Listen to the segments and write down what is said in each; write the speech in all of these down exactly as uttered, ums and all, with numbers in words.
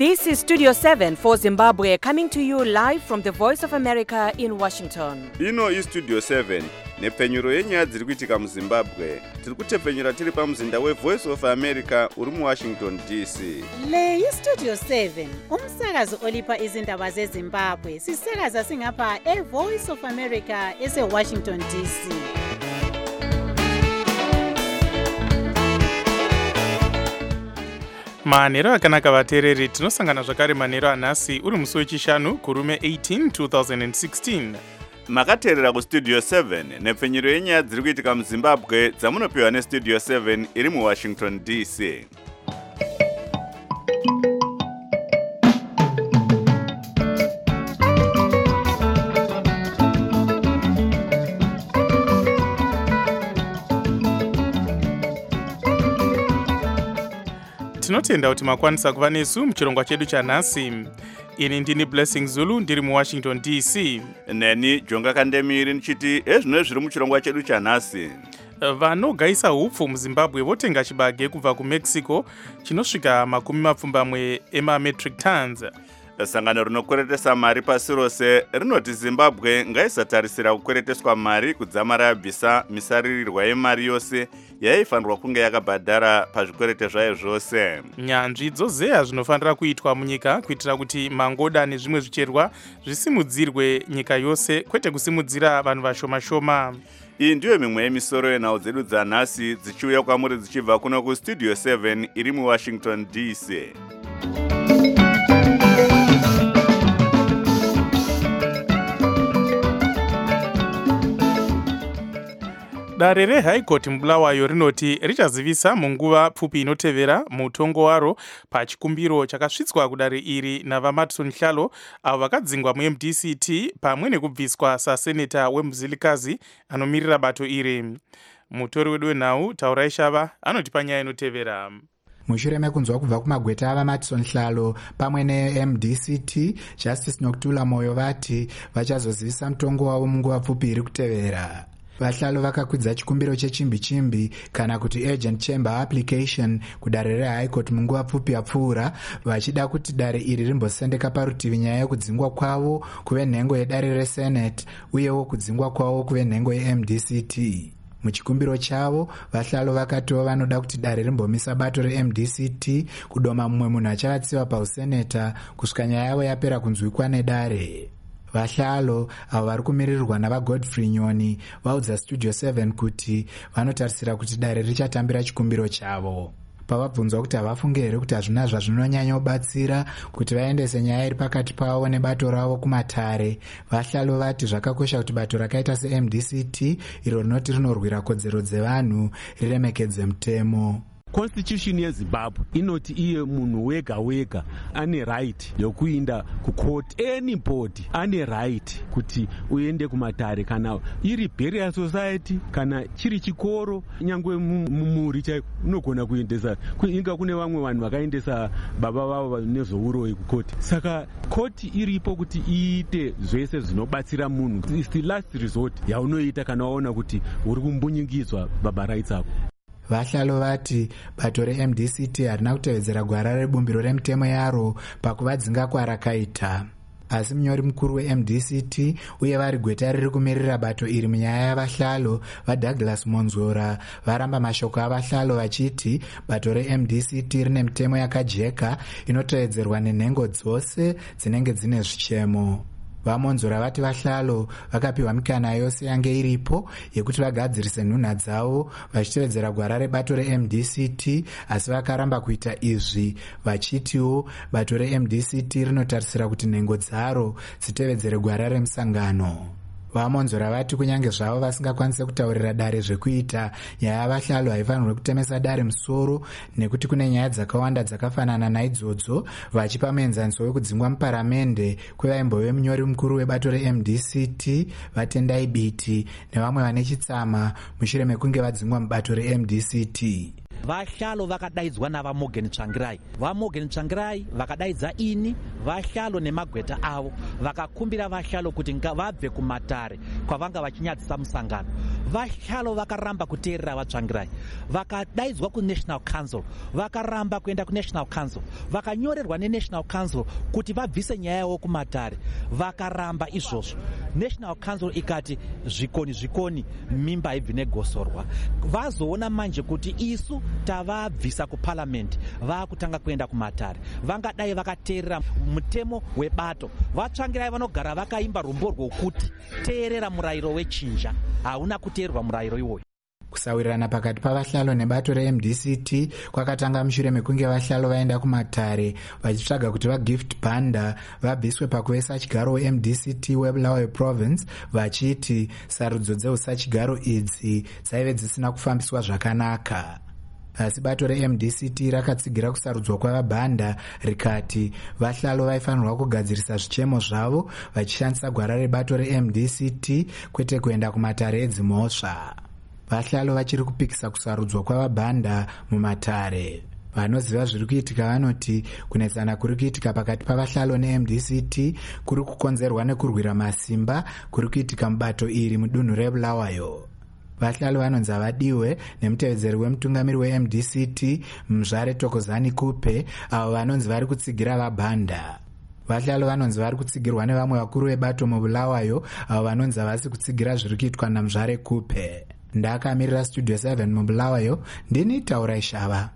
This is Studio seven for Zimbabwe, coming to you live from the Voice of America in Washington. Ino is Studio seven, nepfenyuro yenyaya dziri kuitika muZimbabwe. Tiri kutepfenyura tiri pamuzinda weVoice of America uri muWashington D C. Le iStudio seven, umsakazo olipa izindaba zeZimbabwe. Sisakaza singapha eVoice of America eseWashington D C. manhero akanaka vateereri, tinosangana zvakare manhero anhasi uri musi wechishanu kurume eighteen twenty sixteen. Makateerera kuStudio seven, nepfenyuro yenyaya dziri kuitika muZimbabwe dzamunopiwa neStudio seven iri muWashington D C. Tinotenda kuti makwanisa kuva nesu muchirongwa chedu chanhasi. Ini ndini Blessing Zulu ndiri muWashington D C. Neni Jonga Kandemiri ndichiti ezvino zviri muchirongwa chedu chanhasi. Vanogaisa hupfu muZimbabwe votenga chibage kubva kuMexico chinosvika makumi mapfumbamwe emametric tons. Sangano rinokweretesa mari pasi rose rinoti Zimbabwe ngaisatarisira kukwereteswa mari kudzamara yabvisa misaririrwa yemari yose yaifanirwa kunge yakabhadhara pazvikwerete zvayo zvose. Nyanzvi dzozeya zvinofanira kuitwa munyika kuitira kuti mangoda nezvimwe zvicherwa zvisimudzirwe nyika yose, kwete kusimudzira vanhu vashoma-shoma. Iyi ndiyo mimwe yemisoro yenhau dzedu dzanhasi dzichiuya kwamuri dzichibva kuno kuStudio seven iri muWashington D C. Dare reHigh Court muBulawayo rinoti richazivisa munguva pfupi inotevera mutongo waro pachikumbiro chakasvitswa kudare iri navaMatson Hlalo avo vakadzingwa muM D C T pamwe nekubviswa saseneta weMuzilikazi anomirira bato iri. Mutori wedu wenhau Taurai Shava anotipa nyaya inotevera. Mushure mekunzwa kubva kumagweta avaMatson Hlalo pamwe neM D C T, Justice Nokuthula Moyo vati vachazozivisa mutongo wavo munguva pfupi iri kutevera. Vahlalo vakakwidza chikumbiro chechimbi-chimbi kana kuti urgent chamber application kudare reHigh Court munguva pfupi yapfuura, vachida kuti dare iri rimbosendeka parutivi nyaya yekudzingwa kwavo kuve nhengo yedare reSenate uyewo kudzingwa kwavo kuve nhengo yeM D C T. Muchikumbiro chavo, Vahlalo vakatiwo vanoda kuti dare rimbomisa bato reM D C T kudoma mumwe munhu achavatsiva pauseneta kusvika nyaya yavo yapera kunzwikwa nedare. Vahlalo avo vari kumirirwa navaGodfrey Nyoni vaudza Studio seven kuti vanotarisira kuti dare richatambira chikumbiro chavo. Pavabvunzwa kuti havafunge here kuti hazvina zvazvinonyanya kubatsira kuti vaendese nyaya iri pakati pavo nebato ravo kumatare, Vahlalo vati zvakakosha kuti bato rakaita seM D C T iro rinoti rinorwira kodzero dzevanhu riremekedze mutemo. Constitution yeZimbabwe inoti iye munhu wega wega ane right yokuinda kucourt. Anybody ane right kuti uende kumatare, kana iri burial society kana chiri chikoro, nyangwe mumuri chaiko unogona kuendesa. Inga kune vamwe vanhu vakaendesa baba vavo nezvouroyi kucourt. Saka court iripo kuti iite zvese zvinobatsira munhu. It's the last resort yaunoita kana waona kuti uri kumbunyikidzwa baba rights ako. Vahlalo vati bato reM D C T harina kutevedzera gwara rebumbiro remutemo yaro pakuvadzinga kwarakaita. Asi munyori mukuru weM D C T uye vari gweta riri kumirira bato iri munyaya yavahlalo vaDouglas Monzora varamba mashoko avahlalo vachiti bato reM D C T rine mitemo yakajeka inotevedzerwa nenhengo dzose dzinenge dzine zvichemo. VaMonzora vati Vahlalo vakapiwa mikana yose yange iripo yekuti vagadzirise nhunha dzavo vachitevedzera gwara rebato reM D C T, asi vakaramba kuita izvi vachitiwo bato reM D C T rinotarisira kuti nhengo dzaro dzitevedzere gwara remusangano. VaMonzora vati kunyange zvavo vasingakwanise kutaurira dare zvekuita, nyaya yavahlalo haifanirwe kutemesa dare musoro nekuti kune nyaya dzakawanda dzakafanana naidzodzo, vachipa muenzaniso wekudzingwa muparamende kwevaimbove munyori mukuru webato reM D C T Vatendai Biti nevamwe vane chitsama mushure mekunge vadzingwa mubato reM D C T. vahlalo vakadaidzwa navaMorgan Tsvangirai. VaMorgan Tsvangirai vakadaidza ini vahlalo nemagweta avo vakakumbira vahlalo kuti vabve kumatare kwavanga vachinyadzisa musangano. Vahlalo vakaramba kuteerera vaTsvangirai, vakadaidzwa kuNational Council, vakaramba kuenda kuNational Council, vakanyorerwa neNational Council kuti vabvise nyaya yavo kumatare, vakaramba izvozvo. National Council ikati zvikoni zvikoni mimba haibvi negosorwa. Vazoona manje kuti isu tavabvisa kuparliament vakutanga kuenda kumatare, vangadai vakateerera mutemo webato. VaTsvangirai vanogara vakaimba rumbo rwokuti teerera murayiro wechinja, hauna kuteerwa murayiro iwoyo. Kusawirirana pakati pavahlalo nebato reM D C T kwakatanga mushure mekunge vahlalo vaenda kumatare vachitsvaga kuti vagift banda vabviswe pakuvesa chigaro weM D C T weBulawayo province, vachiti sarudzo dzeusachigaro idzi dzaive dzisina kufambiswa zvakanaka. Asi bato reM D C T rakatsigira kusarudzwa kwavabhanda rikati vahlalo vaifanirwa kugadzirisa zvichemo zvavo vachishandisa gwara rebato reM D C T kwete kuenda kumatare edzimhosva. Vahlalo vachiri kupikisa kusarudzwa kwavabhanda mumatare. Vanoziva zviri kuitika vanoti kunetsana kuri kuitika pakati pavahlalo neM D C T kuri kukonzerwa nekurwira masimba kuri kuitika mubato iri mudunhu reBulawayo. Vahlalo vanonzi havadiwe nemutevedzeri wemutungamiri weM D C T Muzvare Tokozani Kupe, avo vanonzi vari kutsigira vabhanda. Vahlalo vanonzi vari kutsigirwa nevamwe vakuru vebato muBulawayo, avo vanonzi havasi kutsigira zviri kuitwa naMuzvare Kupe. Ndakamirira Studio seven muBulawayo, ndini Taurai Shava.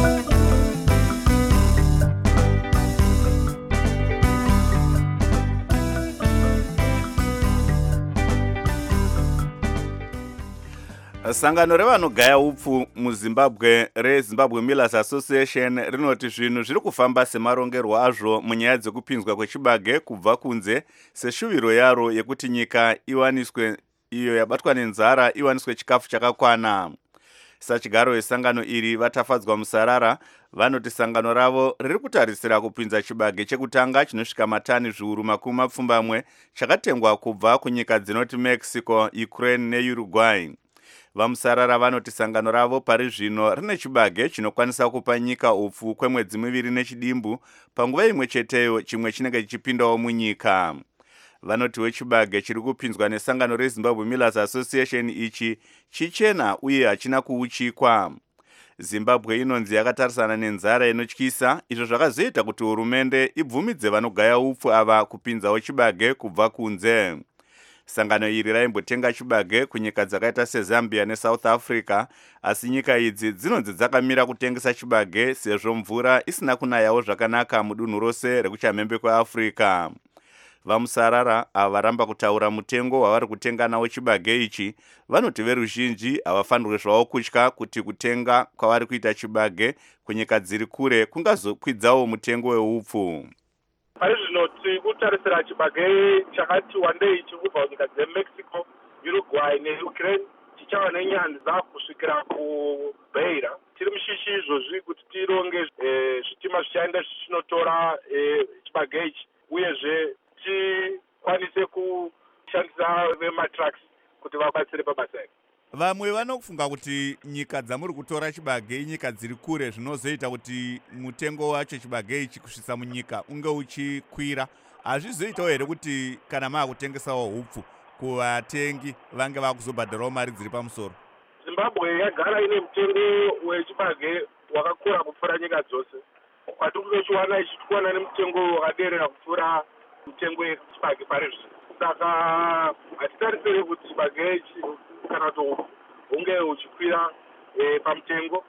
Sangano revanogaya upfu muZimbabwe reZimbabwe Millers Association rinoti zvinhu zviri kufamba semarongerwo azvo munyaya dzekupinzwa kwechibage kubva kunze seshuviro yaro yekuti nyika iwaniswe iyo yabatwa nenzara iwaniswe chikafu chakakwana. Sachigaro wesangano iri vatafadzwa musarara vanoti sangano ravo riri kutarisira kupinza chibage chekutanga chinosvika matani zviuru makumi mapfumbamwe chakatengwa kubva kunyika dzinoti Mexico, Ukraine neUruguay. Vamusarara vanoti sangano ravo pari zvino rine chibage chinokwanisa kupa nyika upfu kwemwedzi miviri nechidimbu, panguva imwe cheteyo chimwe chinenge chichipindawo munyika. Vanoti wechibage chiri kupinzwa nesangano reZimbabwe Millers Association ichi chichena uye hachina kuuchikwa. Zimbabwe inonzi yakatarisana nenzara inotyisa, izvo zvakazoita kuti hurumende ibvumidze vanogaya upfu ava kupinzawo chibage kubva kunze. Sangano iri raimbotenga chibage kunyika dzakaita seZambia neSouth Africa, asi nyika idzi dzinonzi dzakamira kutengesa chibage sezvo mvura isina kunayawo zvakanaka mudunhu rose rekuchamhembe kweAfrica. Vamusarara ava varamba kutaura mutengo wavari kutenga nawo chibage ichi, vanoti veruzhinji havafanirwe zvavo kutya kuti kutenga kwavari kuita chibage kunyika dziri kure kungazokwidzawo mutengo weupfu. Pari zvino tiri kutarisira chibage chakati wandei chikubva kunyika dzeMexico, Uruguay neUkraine chichava nenyanza kusvikira kuBeira. Tiri mushishi izvozvi kuti tironge zvitima zvichaenda zvichinotora chibage ichi, uyezve tikwanise kushandisa vematraks kuti vabatsire pabasa iri. Vamwe vanofunga kuti nyika dzamuri kutora chibage nyika dziri kure zvinozoita kuti mutengo wacho chibage ichi kusvitsa munyika unge uchikwira. Hazvizoitawo here kuti kana maakutengesawo upfu kuvatengi vange vakuzobhadharawo mari dziri pamusoro? Zimbabwe yagara ine mutengo wechibage wakakura kupfuura nyika dzose. Kwatiri kunochiwana ichitikuwana nemutengo wakaderera kupfuura mutengo wechibage pari zvino. Saka hatitarisire kuti chibage ichi kana kuti hunge uchikwira e, pamutengo.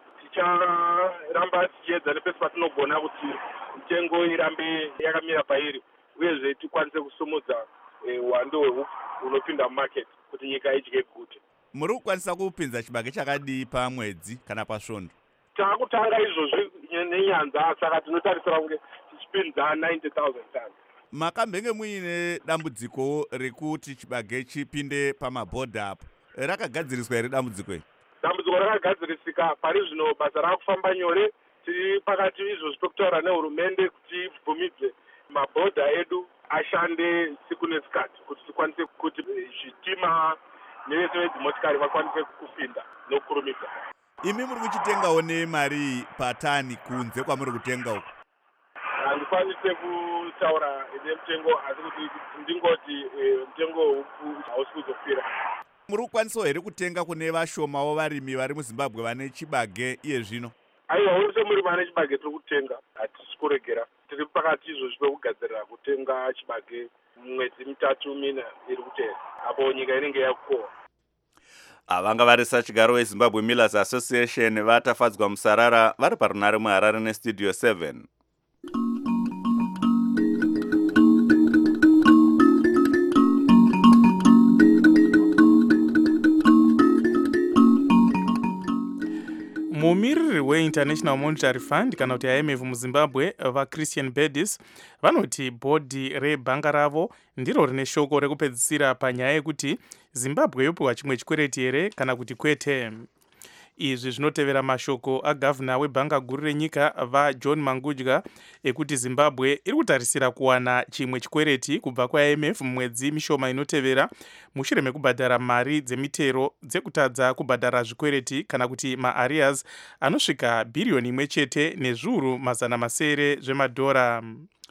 Ticharamba tichiedza nepese patinogona kuti mutengo irambe yakamira pairi, uyezve tikwanise kusumudza uwandu e, hweupfu unopinda mumarket kuti nyika idye gute. Muri kukwanisa kupinza chibage chakadii pamwedzi kana pasvondo? Takutanga izvozvi nenyanza, saka tinotarisira kunge tichipinza ninety thousand tons. Makambenge muine dambudziko rekuti chibage chipinde pamabhodha apo, rakagadziriswa here dambudziko iri? Dambudziko rakagadzirisika, pari zvino basa rakufamba nyore. Tiri pakati izvozvi pekutaura nehurumende kuti ibvumidze mabhodha edu ashande siku nesikati kuti tikwanise kuti zvitima nevese vedzimotikari vakwanise kupinda nokurumidza. imi muri kuchitengawo nemari patani kunze kwamuri kutenga uko? handikwanise kutaura nemutengo asi kuti ndingoti mutengo hupfu hausi kuzofira. Muri kukwanisawo here kutenga kune vashomawo varimi vari muZimbabwe vane chibage iye zvino? Aiwa, wese muri vane chibage tiri kutenga, hatisi kuregera. Tiri pakati izvozvi pekugadzirira kutenga chibage mwedzi mitatu mina iri kutera, apo nyika inenge yakukohwa. Avanga vari sachigaro weZimbabwe Millers Association vatafadzwa musarara vari parunare muHarare nestudio seven. mumiriri weInternational Monetary Fund kana kuti I M F muZimbabwe vaChristian Bedis vanoti bhodhi rebhanga ravo ndiro rine shoko rekupedzisira panyaya yekuti Zimbabwe yopiwa chimwe chikwereti here kana kuti kwete. Izvi zvinotevera mashoko agavhuna webhanga guru renyika vaJohn Mangudya ekuti Zimbabwe iri kutarisira kuwana chimwe chikwereti kubva kwaI M F mumwedzi mishoma inotevera mushure mekubhadhara mari dzemitero dzekutadza kubhadhara zvikwereti kana kuti maarias anosvika bhiriyoni imwe chete nezviuru mazana masere zvemadhora.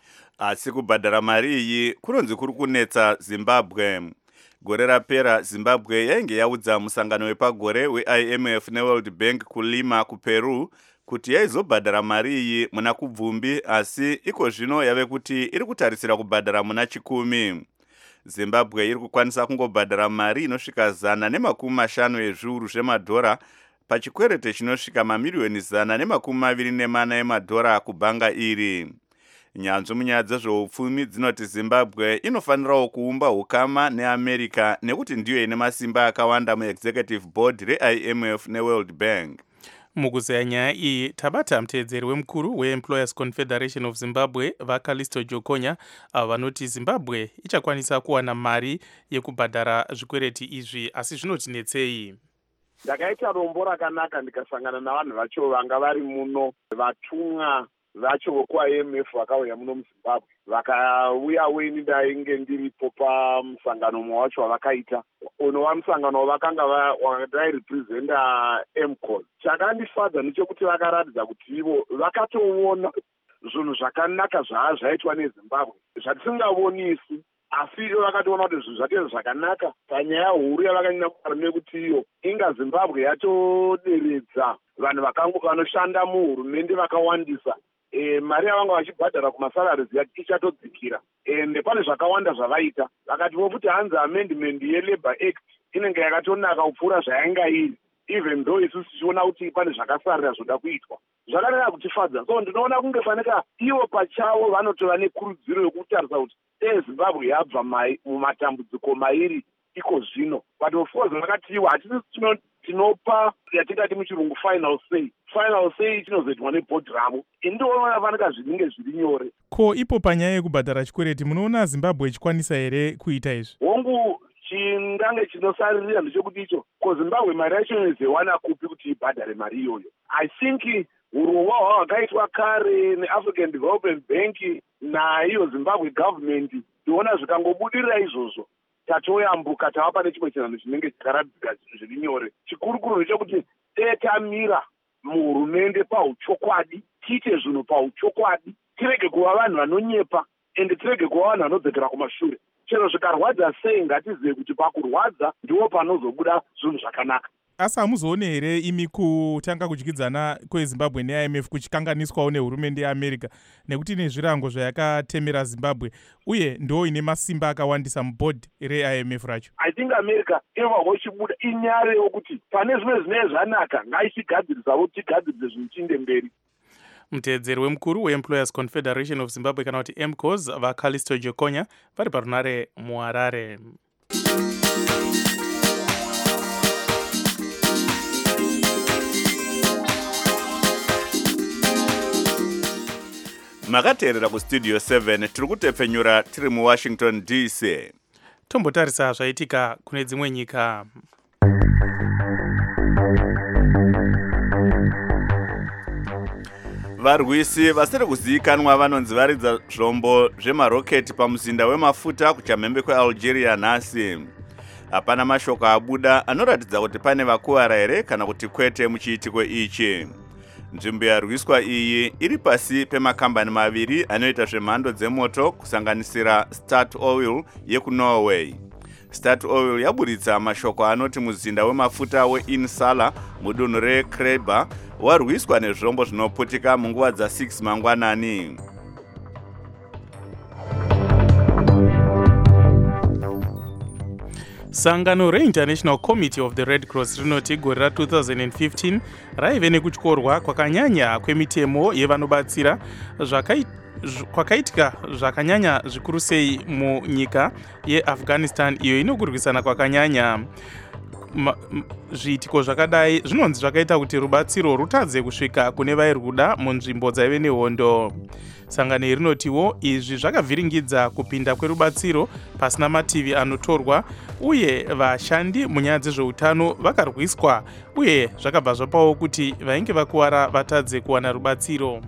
Asi kubhadhara mari iyi kunonzi kuri kunetsa Zimbabwe. Gore rapera Zimbabwe yainge yaudza musangano wepagore weI M F neWorld Bank kulima kuPeru kuti yaizobhadhara mari iyi muna kubvumbi, asi iko zvino yave kuti iri kutarisira kubhadhara muna chikumi. Zimbabwe iri kukwanisa kungobhadhara mari inosvika zana nemakumi mashanu ezviuru zvemadhora pachikwerete chinosvika mamiriyoni zana nemakumi maviri nemana emadhora kubhanga iri. Nyanzvi munyaya dzezveupfumi dzinoti Zimbabwe inofanirawo kuumba ukama neAmerica nekuti ndiyo ine masimba akawanda muExecutive Board reI M F neWorld Bank. Mukuzeya nyaya iyi tabata mutedzeri wemukuru weEmployers Confederation of Zimbabwe vaCallisto Jokonya avo vanoti Zimbabwe ichakwanisa kuwana mari yekubhadhara zvikwereti izvi, asi zvinotinetsei. Ndakaita rombo rakanaka ndikasangana navanhu vacho vanga vari muno, vatumwa vacho vokwaI M F vakauya muno muZimbabwe, vakauya weni ndainge ndiripo pamusangano mumwe wacho wavakaita. Unova musangano wavakanga vadairepresenta M C O S. Chakandifadza ndechekuti vakaratidza kuti ivo vakatoona zvinhu zvakanaka zvaa zvaitwa neZimbabwe zvatisingavonisi, asi ivo vakatoona kuti zvinhu zvake zvakanaka panyaya huru yavakanyanya kugara nekuti iyo inga Zimbabwe yatoderedza vanhu vanoshanda muhurumende vakawandisa. E, mari yavanga vachibhadhara kumasalaries ichatodzikira, ende pane zvakawanda zvavaita. Vakati vokuti hanzi amendment yeLabour Act inenge yakatonaka kupfuura zvainga iri, even though isusu tichiona kuti pane zvakasarira zvoda kuitwa. Zvakanaka kutifadza. So ndinoona kunge faneka ivo pachavo vanotova nekurudziro yokutarisa kuti dei Zimbabwe yabva mumatambudziko mairi iko zvino. But of course vakati ivo hatisi tinopa yatingati muchirungu final say. Final say chinozoitwa nebhodhi ravo. Indiona vanaka zvinenge zviri nyore. Ko ipo panyaya yekubhadhara chikwereti munoona Zimbabwe ichikwanisa here kuita izvi? Hongu chingange chinosaririra ndechekuti icho ko Zimbabwe mari yacho inozowana kupi kuti ibhadhare mari iyoyo. I think urongwa hwakaitwa kare neAfrican Development Bank naiyo Zimbabwe government ndiona zvikangobudirira izvozvo tatoyambuka tava pane chimwe chinhu chinenge chakaratidzika zviri nyore. Chikurukuru ndechekuti tetamira muhurumende pauchokwadi, tiite zvinhu pauchokwadi, tirege kuva vanhu vanonyepa ende tirege kuva vanhu vanodzokera kumashure. Chero zvikarwadza sei ngatizive kuti pakurwadza ndiwo panozobuda zvinhu zvakanaka. Asi hamuzoone here imi kutanga kudyidzana kweZimbabwe neI M F kuchikanganiswawo nehurumende yeAmerica nekuti ine zvirango zvayakatemera Zimbabwe uye ndo ine masimba akawandisa mubhodhi reI M F racho? I think America inobva ichibuda inyare yokuti pane zvimwe zvinenge zvanaka ngaichigadzirisawo tigadzirize zvinhu chiende mberi. Mutedzeri wemukuru weEmployers Confederation of Zimbabwe kana kuti M C O S vaCallisto Jokonya vari parunare muHarare. Makateerera kustudio seven tiri kutepfenyura tiri muWashington D C. Tombotarisa zvaitika kune dzimwe nyika. Varwisi vasiri kuzivikanwa vanonzi varidza zvombo zvemaroketi pamuzinda wemafuta kuchamhembe kweAlgeria nhasi. hapana mashoko abuda anoratidza kuti pane vakuwara here kana kuti kwete muchiitiko ichi. Nzvimbo yarwiswa iyi iri pasi pemakambani maviri anoita zvemhando dzemoto kusanganisira Start Oil yekuNorway. Start Oil yaburitsa mashoko anoti muzinda wemafuta weInsala mudunhu reKreber warwiswa nezvombo zvinoputika munguva dza six mangwanani. Sangano reInternational Committee of the Red Cross rinoti gore ra two thousand fifteen raive nekutyorwa kwakanyanya kwemitemo yevanobatsira kwakaitika zvakanyanya zvikuru sei munyika yeAfghanistan iyo inokurwisana kwakanyanya. Zviitiko zvakadai zvinonzi zvakaita kuti rubatsiro rutadze kusvika kune vairi kuda munzvimbo dzaive nehondo. Sangano rinotiwo izvi zvakavhiringidza kupinda kwerubatsiro pasina mativi anotorwa uye vashandi munyaya dzezveutano vakarwiswa uye zvakabva zvapawo kuti vainge vakuwara vatadze kuwana rubatsiro.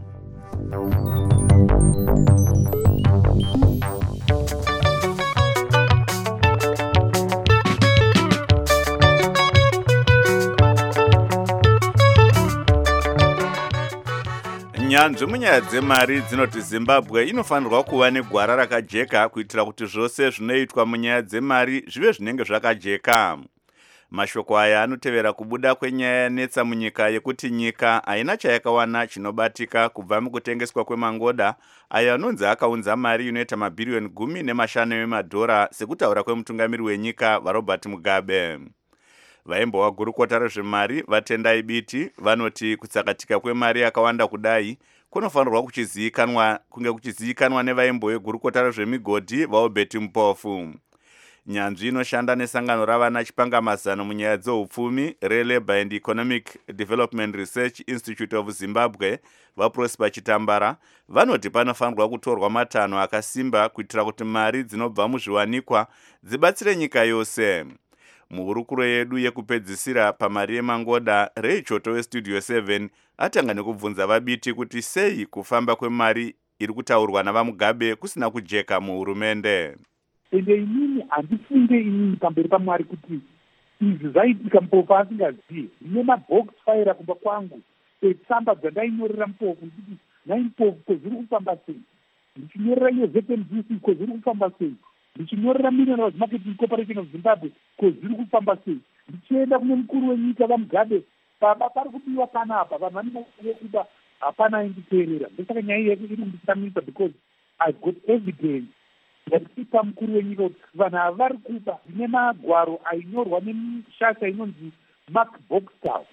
Nyanzvi munyaya dzemari dzinoti Zimbabwe inofanirwa kuva negwara rakajeka kuitira kuti zvose zvinoitwa munyaya dzemari zvive zvinenge zvakajeka. Mashoko aya anotevera kubuda kwenyaya yanetsa munyika yekuti nyika haina chayakawana chinobatika kubva mukutengeswa kwemangoda ayo anonzi akaunza mari inoita mabhiriyoni gumi nemashanu emadhora sekutaura kwemutungamiri wenyika vaRobert Mugabe. Vaimbowa gurukota rezvemari vatendai biti vanoti kutsakatika kwemari yakawanda kudai kunofanirwa kuchizivikanwa kunge kuchizivikanwa nevaimbowe gurukota rezvemigodhi vaObert Mpofu. Nyanzvi inoshanda nesangano ravana chipangamazano munyaya dzeupfumi reLabour and Economic Development Research Institute of Zimbabwe vaProsper Chitambara vanoti panofanirwa kutorwa matanho akasimba kuitira kuti mari dzinobva muzviwanikwa dzibatsire nyika yose. Muhurukuro yedu yekupedzisira pamari yemangoda, Ray Choto weStudio seven atanga nekubvunza vabiti kuti sei kufamba kwemari iri kutaurwa navaMugabe kusina kujeka muhurumende. Ende inini handifunge inini pamberi paMwari kuti izvi zvaitika Mpofu asingazivi. Ndine mabox fire kumba kwangu etsamba dzandainyorera Mpofu kuti nai Mpofu kozviri kufamba sei, ndichinyorera iyo Z M D C kozviri kufamba sei, ndichinyorera Minerals Marketing Corporation of Zimbabwe kozviri kufamba sei, ndichienda kune mukuru wenyika vaMugabe baba pari kudiwa panapa vanhu vanenge kuda hapana ainditeerera. Ndosaka nyaya yeku iri kunditsamisa because I got evidence yakuita mukuru wenyika kuti vanhu ava vari kuba zvine magwaro ainyorwa neshasha inonzi Mark Boxtel,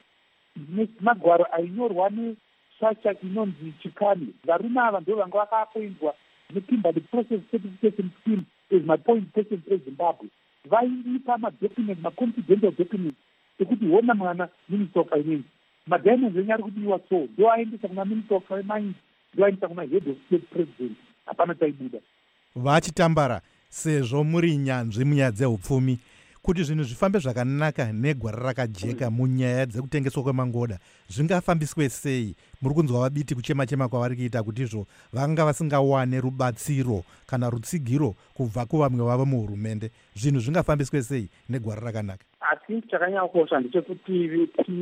magwaro ainyorwa neshasha inonzi Chikani. Varume ava ndo vanga vakaappointwa neKimberley Process Certification Scheme as my point person eZimbabwe. Vaiipa madocuments, maconfidential documents ekuti hona mwana Minister of Finance madiamonds enye ari kudiwa so ndo aendesa kuna Minister of Finance, ndo aendesa kuna Head of State President. Hapana chaibuda. Vachitambara sezvo muri nyanzvi munyaya dzeupfumi kuti zvinhu zvifambe zvakanaka negwara rakajeka munyaya dzekutengeswa kwemangoda zvingafambiswe sei? Muri kunzwa vabiti kuchema chema kwavari kuita kuti izvo vanga vasingawane rubatsiro kana rutsigiro kubva kuvamwe vavo muhurumende. Zvinhu zvingafambiswe sei negwara rakanaka? Asi chakanyakosha ndechekuti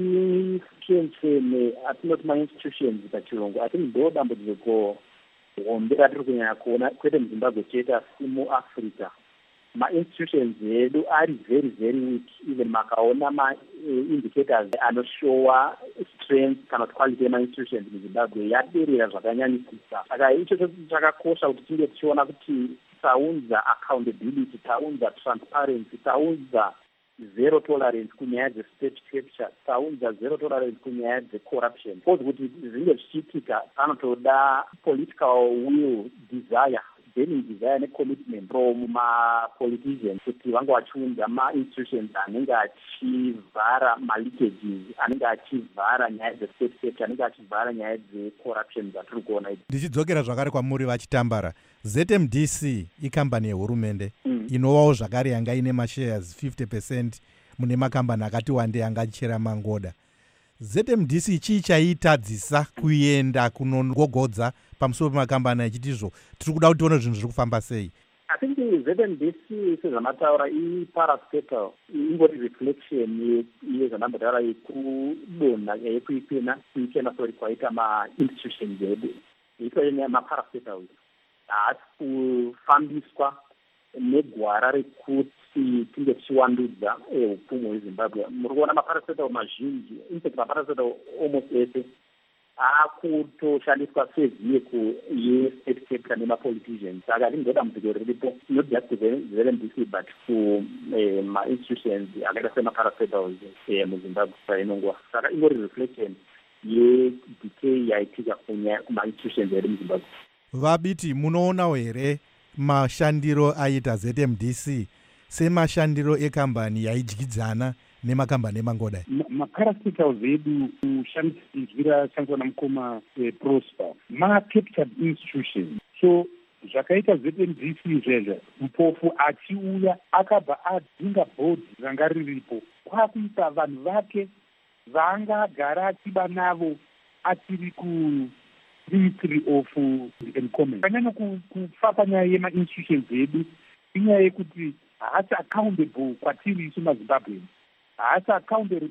tichenzeme atinoti ma-institutions pachirungu ati ndo dambudziko hombe ratiri kunyanya kuona kwete muZimbabwe chete asi muAfrica. Ma-institutions edu ari very very weak. Even makaona ma-indicators anoshowa strength kana kuti quality yema-institutions muZimbabwe yaderera zvakanyanyisisa. Saka icho chakakosha kuti tinge tichiona kuti taunza accountability, taunza transparency, taunza zero tolerance kunyaya dzestate capture, taunza zero tolerance kunyaya dzecorruption. Kodzi kuti zvinge zvichiitika panotoda political will, desire, burning desire necommitment from ma-politicians kuti vange vachiunza ma-institutions anenge achivhara ma-leakages, anenge achivhara nyaya dzestate capture, anenge achivhara nyaya dzecorruption dzatiri kuona idzi. Ndichidzokera zvakare kwamuri Vachitambara, Z M D C ikambani yehurumende mm. inovawo zvakare yanga ine mashares fifty percent mune makambani akati wande yanga achichera mangoda. Z M D C chii chaitadzisa kuenda kunongogodza pamusoro pemakambani achitizvo tiri kuda kuti tione zvinhu zviri kufamba sei? I think Z M B C sezvamataura iparastatal ingori reflection yezvamataura yekudonha yekuipena kuipena sori kwaita ma-institutions edu itoine maparastatal haasi kufambiswa negwara rekuti tinge tichiwandudza upfumi hwezimbabwe. Muri kuona maparastatal mazhinji, infact maparastatal almost ese akutoshandiswa sevehicle ye-state capital nemapoliticians. Saka hatingoda muziko riripo not just to Z M B C but to ma-institutions akaita semaparastatals muzimbabwe painongowa. Saka ingori reflection yedecay yaitika kuma-institutions edu muzimbabwe. Vabiti, munoonawo here mashandiro aita Z M D C semashandiro ekambani yaidyidzana nemakambani emangodai? Maparastatals edu kushandisira shandiswa namukoma Prosper ma-capital institutions. So zvakaita Z M D C izvezvo mupofu achiuya akabva adzinga bhodhi ranga riripo kwakuisa vanhu vake vaanga agara achiba navo achiri ku Ministry of Encouragement. Kanyanya kufa panyaya yema-institutions edu inyaya yekuti haasi accountable kwatiri isu maZimbabweans, haasi accountable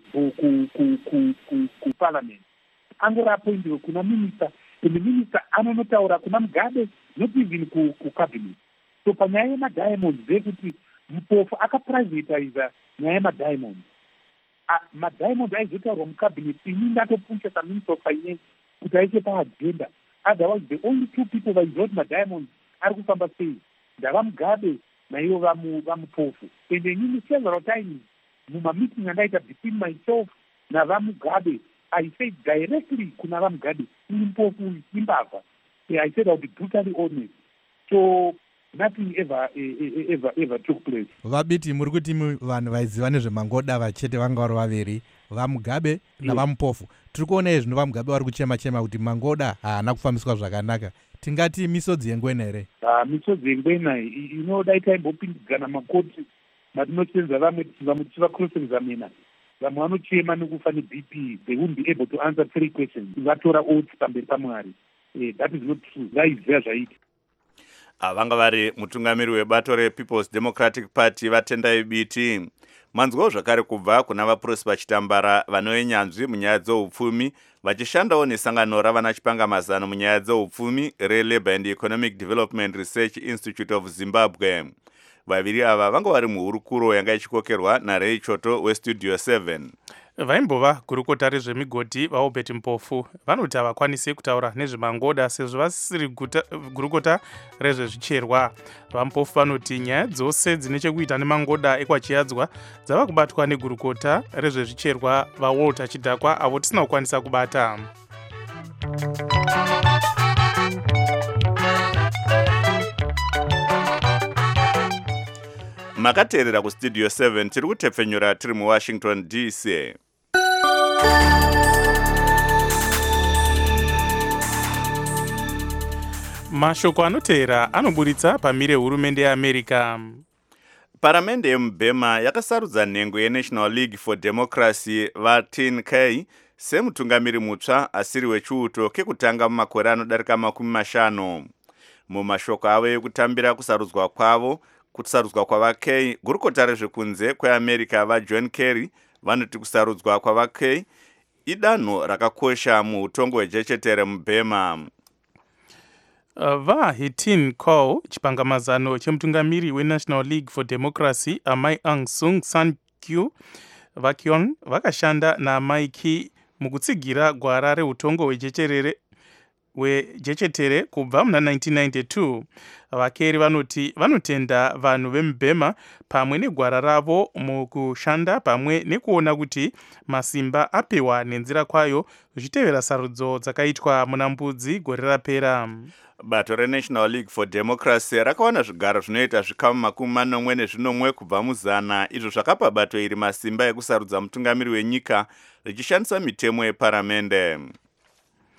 kuparliament. Angori appointiwe kuna minister, and the minister anonotaura kuna Mugabe, not even kucabinet. So panyaya yema-diamonds ndeyekuti mupofu akaprivatiza nyaya yema-diamonds. Ma-diamonds aizotaurwa mucabinet, ini ndatopusha saminister of finance kuti aise paagenda. Otherwise the only two people vaizoti ma-diamonds ari kufamba sei ndava Mugabe naivo vamupofu. And inini several times mumameeting andaita between myself navamugabe I said directly kuna vamugabe iyi mupofu imbavha. I said I'll be brutally honest. So nothing ever ever ever took place. Vabiti, muri kuti vanhu vaiziva nezvemangoda vachete vanga vari vaviri, vamugabe navamupofu. Tiri kuona izvino vamugabe vari kuchema chema kuti mangoda haana kufambiswa zvakanaka. Tingati misodzi yengwena here? Ah, misodzi yengwena inoda itaimbopindidzana makoti matinosenza vamwe vamwe tichivacross-examina. Vamwe vanochema nekufa ne-B P. They won't be able to answer three questions. Vatora oath pamberi paMwari. That is not true. Vaiziva zvaiti. Vanga vari mutungamiri webato rePeople's Democratic Party vatendai biti. Manzwawo zvakare kubva kuna vaProsper Chitambara vanoenyanzvi munyaya dzeupfumi vachishandawo nesangano ravana chipangamazano munyaya dzeupfumi reLabour and Economic Development Research Institute of Zimbabwe. Vaviri ava vanga vari muhurukuro yanga ichikokerwa naRay Choto weStudio seven. Vaimbova gurukota rezvemigodhi vaObert Mpofu vanoti havakwanisi kutaura nezvemangoda sezvo vasiri gurukota rezvezvicherwa. VaMpofu vanoti nyaya dzose dzine chekuita nemangoda ekwachiyadzwa dzava kubatwa negurukota rezvezvicherwa vaWalter Chidhakwa avo tisina kukwanisa kubata. Makateerera kuStudio seven tiri kutepfenyura tiri muWashington D C. Mashoko anoteera anoburitsa pamire hurumende yeAmerica. Paramende yemuBurma yakasarudza nhengo yeNational League for Democracy vaTin Key semutungamiri mutsva asiri wechiuto kekutanga mumakore anodarika makumi mashanu. Mumashoko avo ekutambira kusarudzwa kwavo kusarudzwa kwavaKey, gurukota rezvekunze kweAmerica vaJohn Kerry vanoti kusarudzwa kwavaKey idanho rakakosha muutongo hwejechetere muBurma. Uh, vaHetin Key, chipangamazano chemutungamiri weNational League for Democracy amai Aung San Suu Kyi vaKyon vakashanda naamai Key mukutsigira gwara reutongo hwejecherere wejechetere kubva muna nineteen ninety-two. VaKerry vanoti vanotenda vanhu vemuBurma pamwe negwara ravo mukushanda pamwe nekuona kuti masimba apiwa nenzira kwayo zvichitevera sarudzo dzakaitwa muna Mbudzi gore rapera. Bato reNational League for Democracy rakawana zvigaro zvinoita zvikamu makumi manomwe nezvinomwe kubva muzana, izvo zvakapa bato iri masimba ekusarudza mutungamiri wenyika richishandisa mitemo yeparamende.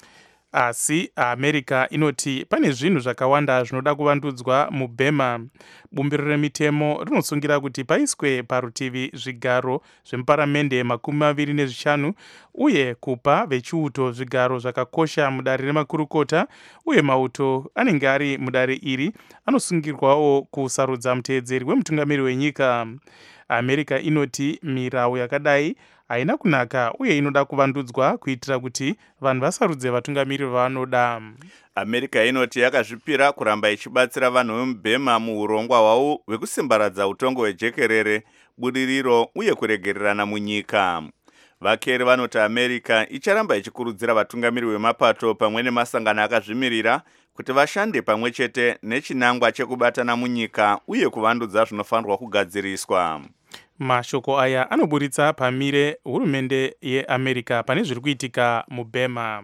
asi america inoti pane zvinhu zvakawanda zvinoda kuvandudzwa mubhema. Bumbiro remitemo rinosungira kuti paiswe parutivi zvigaro zvemuparamende makumi maviri nezvishanu uye kupa vechiuto zvigaro zvakakosha mudare remakurukota, uye mauto anenge ari mudare iri anosungirwawo kusarudza muteedzeri wemutungamiri wenyika. America inoti mirawu yakadai haina kunaka uye inoda kuvandudzwa kuitira kuti vanhu vasarudze vatungamiri vavanoda. America inoti yakazvipira kuramba ichibatsira vanhu vemubhema muurongwa hwavo hwekusimbaradza utongo hwejekerere, budiriro uye kuregererana munyika. Vakeri vanoti America icharamba ichikurudzira vatungamiri vemapato pamwe nemasangano akazvimirira kuti vashande pamwe chete nechinangwa chekubatana munyika uye kuvandudza zvinofanirwa kugadziriswa. Mashoko aya anoburitsa pamire hurumende yeAmerica pane zviri kuitika mubhema.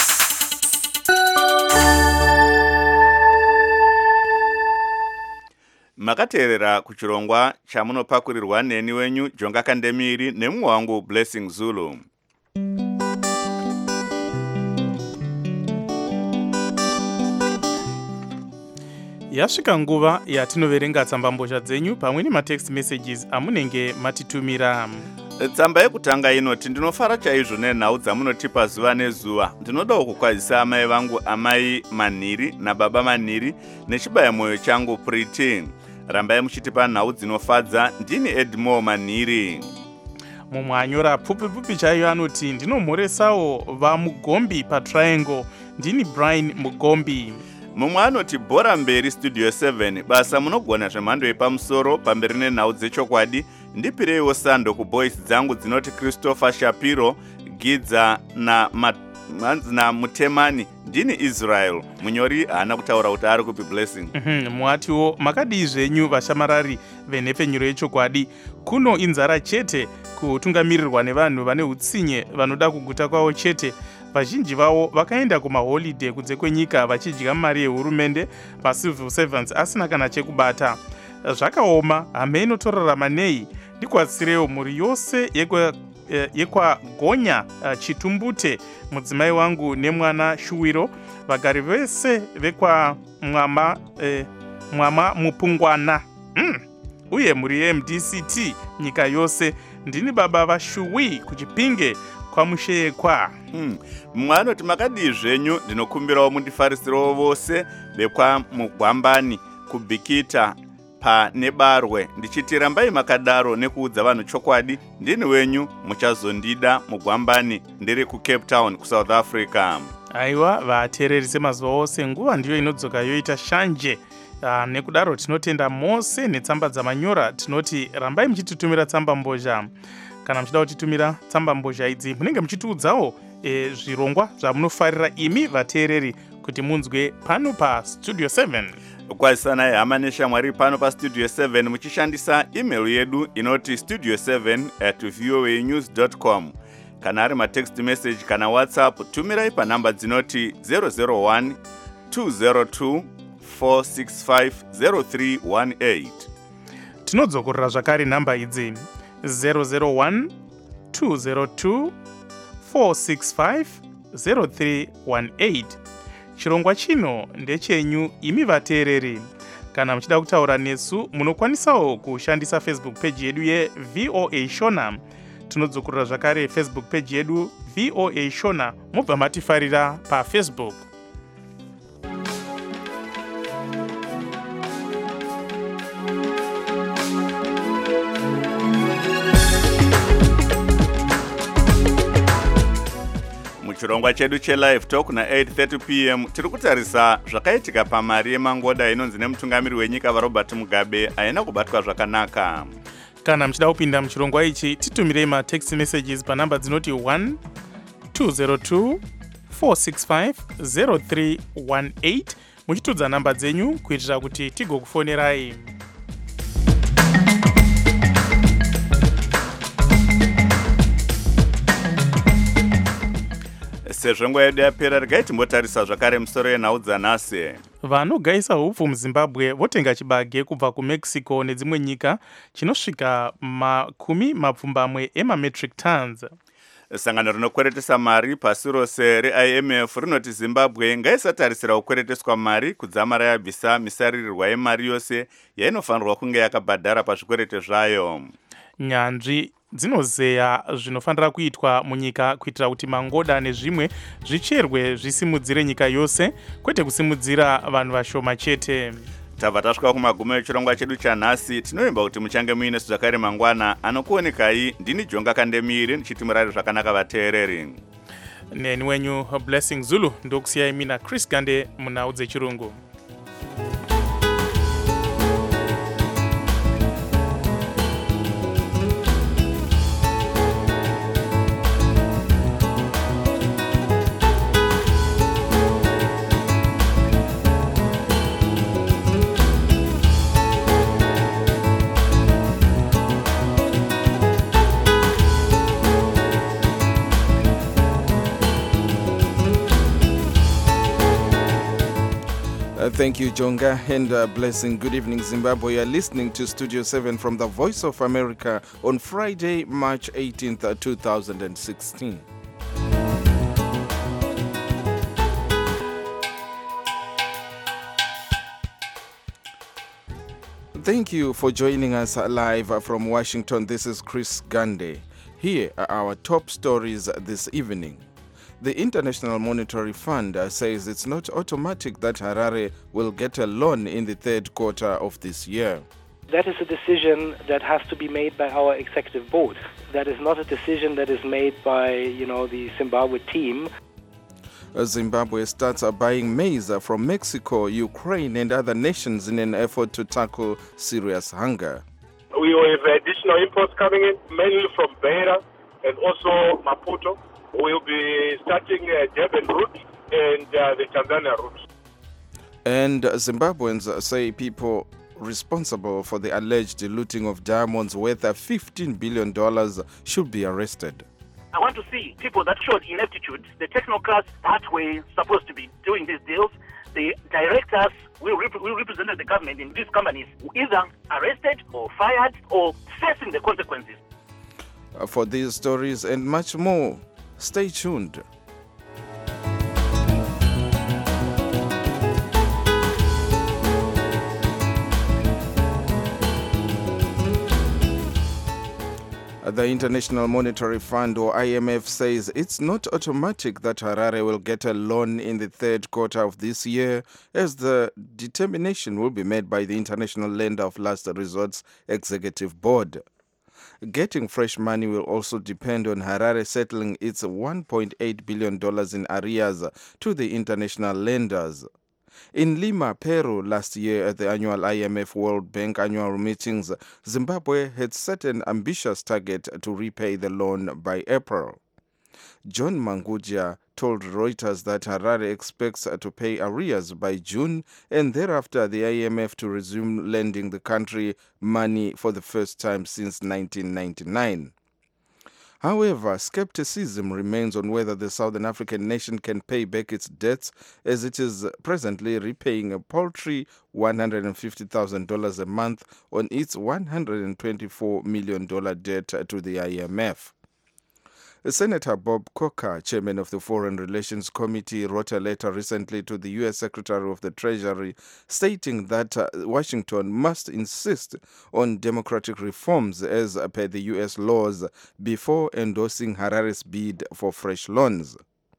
Makateerera kuchirongwa chamunopakurirwa neni wenyu Jonga Kandemiri nemumwe wangu Blessing Zulu. Yasvika nguva yatinoverenga tsambambozha dzenyu pamwe nematext messages amunenge matitumira. Tsamba yekutanga inoti ndinofara chaizvo nenhau dzamunotipa zuva nezuva. Ndinodawo kukwazisa amai vangu amai Manhiri nababa Manhiri nechibaya moyo changu Pretty. Rambai muchitipa nhau dzinofadza. Ndini Edmore Manhiri. Mumwe anyora pfupi pfupi chaiyo anoti ndinomhoresawo vaMugombi paTriangle. Ndini Brian Mugombi. Mumwe anoti bhora mberi Studio seven, basa munogona zvemhando yepamusoro pamberi nenhau dzechokwadi. Ndipireiwo sando kuboys dzangu dzinoti Christopher Shapiro, Gidza na Manzi na Mutemani. Ndini Israel. Munyori haana kutaura kuti ari kupi Blessing. Mhm, muatiwo makadii zvenyu vashamarari venhepfenyuro yechokwadi. Kuno inzara chete kutungamirirwa nevanhu vane utsinye vanoda kuguta kwavo chete. Vazhinji vavo vakaenda kumaholiday kunze kwenyika vachidya mari yehurumende, macivil servants asina kana chekubata. Zvakaoma, hame inotorarama nei? Ndikwatsirewo mhuri yose yekwa yekwaGonya Chitumbute, mudzimai wangu nemwana Shuwiro, vagari vese vekwa Mwama eh, Mwama Mupungwana, mm. uye mhuri yeM D C T nyika yose. Ndini baba vaShuwi kuChipinge kwamushekwa. Hmm. Mumwe anoti makadii zvenyu, ndinokumbirawo mundifarisirewo vose vekwa Mugwambani kuBhikita pa nebarwe. Ndichiti rambai makadaro nekuudza vanhu chokwadi. Ndini wenyu muchazondida Mugwambani, ndiri kuCape Town kuSouth Africa. Aiwa, vateereri semazuva ose nguva ndiyo inodzoka yoita shanje. Uh, nekudaro tinotenda mose netsamba dzamanyora. Tinoti rambai muchititumira tsamba mbozha. Kana muchida kutitumira tsamba mbozha idzi munenge muchitiudzawo e, zvirongwa zvamunofarira imi vateereri kuti munzwe pano pa Studio seven. Kwazisana hama neshamwari pano pa Studio seven muchishandisa email yedu inoti studio seven at voa news dot com. Kana ari matext message kana WhatsApp tumirai pa namba dzinoti zero zero one two zero two four six five zero three one eight. Tinodzokorera zvakare namba idzi zero zero one two zero two four six five zero three one eight. Chirongwa chino ndechenyu imi vateereri. Kana muchida kutaura nesu munokwanisawo kushandisa Facebook page yedu ye V O A Shona. Tinodzokorera zvakare Facebook page yedu V O A Shona mobva matifarira pa Facebook. Chirongwa chedu chelive talk na eight thirty p m tiri kutarisa zvakaitika pamari yemangoda inonzi nemutungamiri wenyika vaRobert Mugabe haina kubatwa zvakanaka. Kana muchida kupinda muchirongwa ichi titumirei matext messages panamba dzinoti one two zero two four six five zero three one eight muchitudza namba dzenyu kuitira kuti tigokufonerai. Sezvo nguva yedu yapera, regai timbotarisa zvakare musoro yenhau dzanhasi. Vanogaisa hupfu muZimbabwe votenga chibage kubva kuMexico nedzimwe nyika chinosvika makumi mapfumbamwe emametric tons. sangano rinokweretesa mari pasi rose re-I M F rinoti Zimbabwe ngaisatarisira kukwereteswa mari kudzamara yabvisa misaririrwa yemari yose yainofanirwa kunge yakabhadhara pazvikwerete zvayo. Nyanzvi dzinozeya zvinofanira kuitwa munyika kuitira kuti mangoda nezvimwe zvicherwe zvisimudzire nyika yose kwete kusimudzira vanhu vashoma chete. Tabva tasvika kumagumo echirongwa chedu chanhasi. Tinovimba kuti muchange muine zvakare mangwana. Anokuonekai ndini Jonga Kandemiri ndichiti murari zvakanaka vateereri. Neni wenyu Blessing Zulu ndokusiyai mina Chris Gande munhau dzechirungu. Thank you, Jonga, and uh, Blessing. Good evening, Zimbabwe. You are listening to Studio seven from the Voice of America on Friday, March eighteenth, two thousand sixteen. Thank you for joining us live from Washington. This is Chris Gande. Here are our top stories this evening. The International Monetary Fund says it's not automatic that Harare will get a loan in the third quarter of this year. That is a decision that has to be made by our executive board. That is not a decision that is made by, you know, the Zimbabwe team. Zimbabwe starts buying maize from Mexico, Ukraine, and other nations in an effort to tackle serious hunger. We have additional imports coming in, mainly from Beira and also Maputo. We'll be starting uh, Durban route and uh, the Tanzania route. And Zimbabweans say people responsible for the alleged looting of diamonds worth fifteen billion dollars should be arrested. I want to see people that showed ineptitude, the technocrats that were supposed to be doing these deals, the directors who rep- represented the government in these companies, either arrested or fired or facing the consequences. Uh, for these stories and much more, stay tuned. The International Monetary Fund, or I M F, says it's not automatic that Harare will get a loan in the third quarter of this year, as the determination will be made by the International Lender of Last Resort's Executive Board. Getting fresh money will also depend on Harare settling its one point eight billion dollars in arrears to the international lenders. In Lima, Peru, last year at the annual I M F World Bank annual meetings, Zimbabwe had set an ambitious target to repay the loan by April. John Manguja told Reuters that Harare expects to pay arrears by June and thereafter the I M F to resume lending the country money for the first time since nineteen ninety-nine. However, skepticism remains on whether the Southern African nation can pay back its debts, as it is presently repaying a paltry one hundred fifty thousand dollars a month on its one hundred twenty-four million dollars debt to the I M F. Senator Bob Corker, chairman of the Foreign Relations Committee, wrote a letter recently to the U S Secretary of the Treasury stating that uh, Washington must insist on democratic reforms as per the U S laws before endorsing Harare's bid for fresh loans.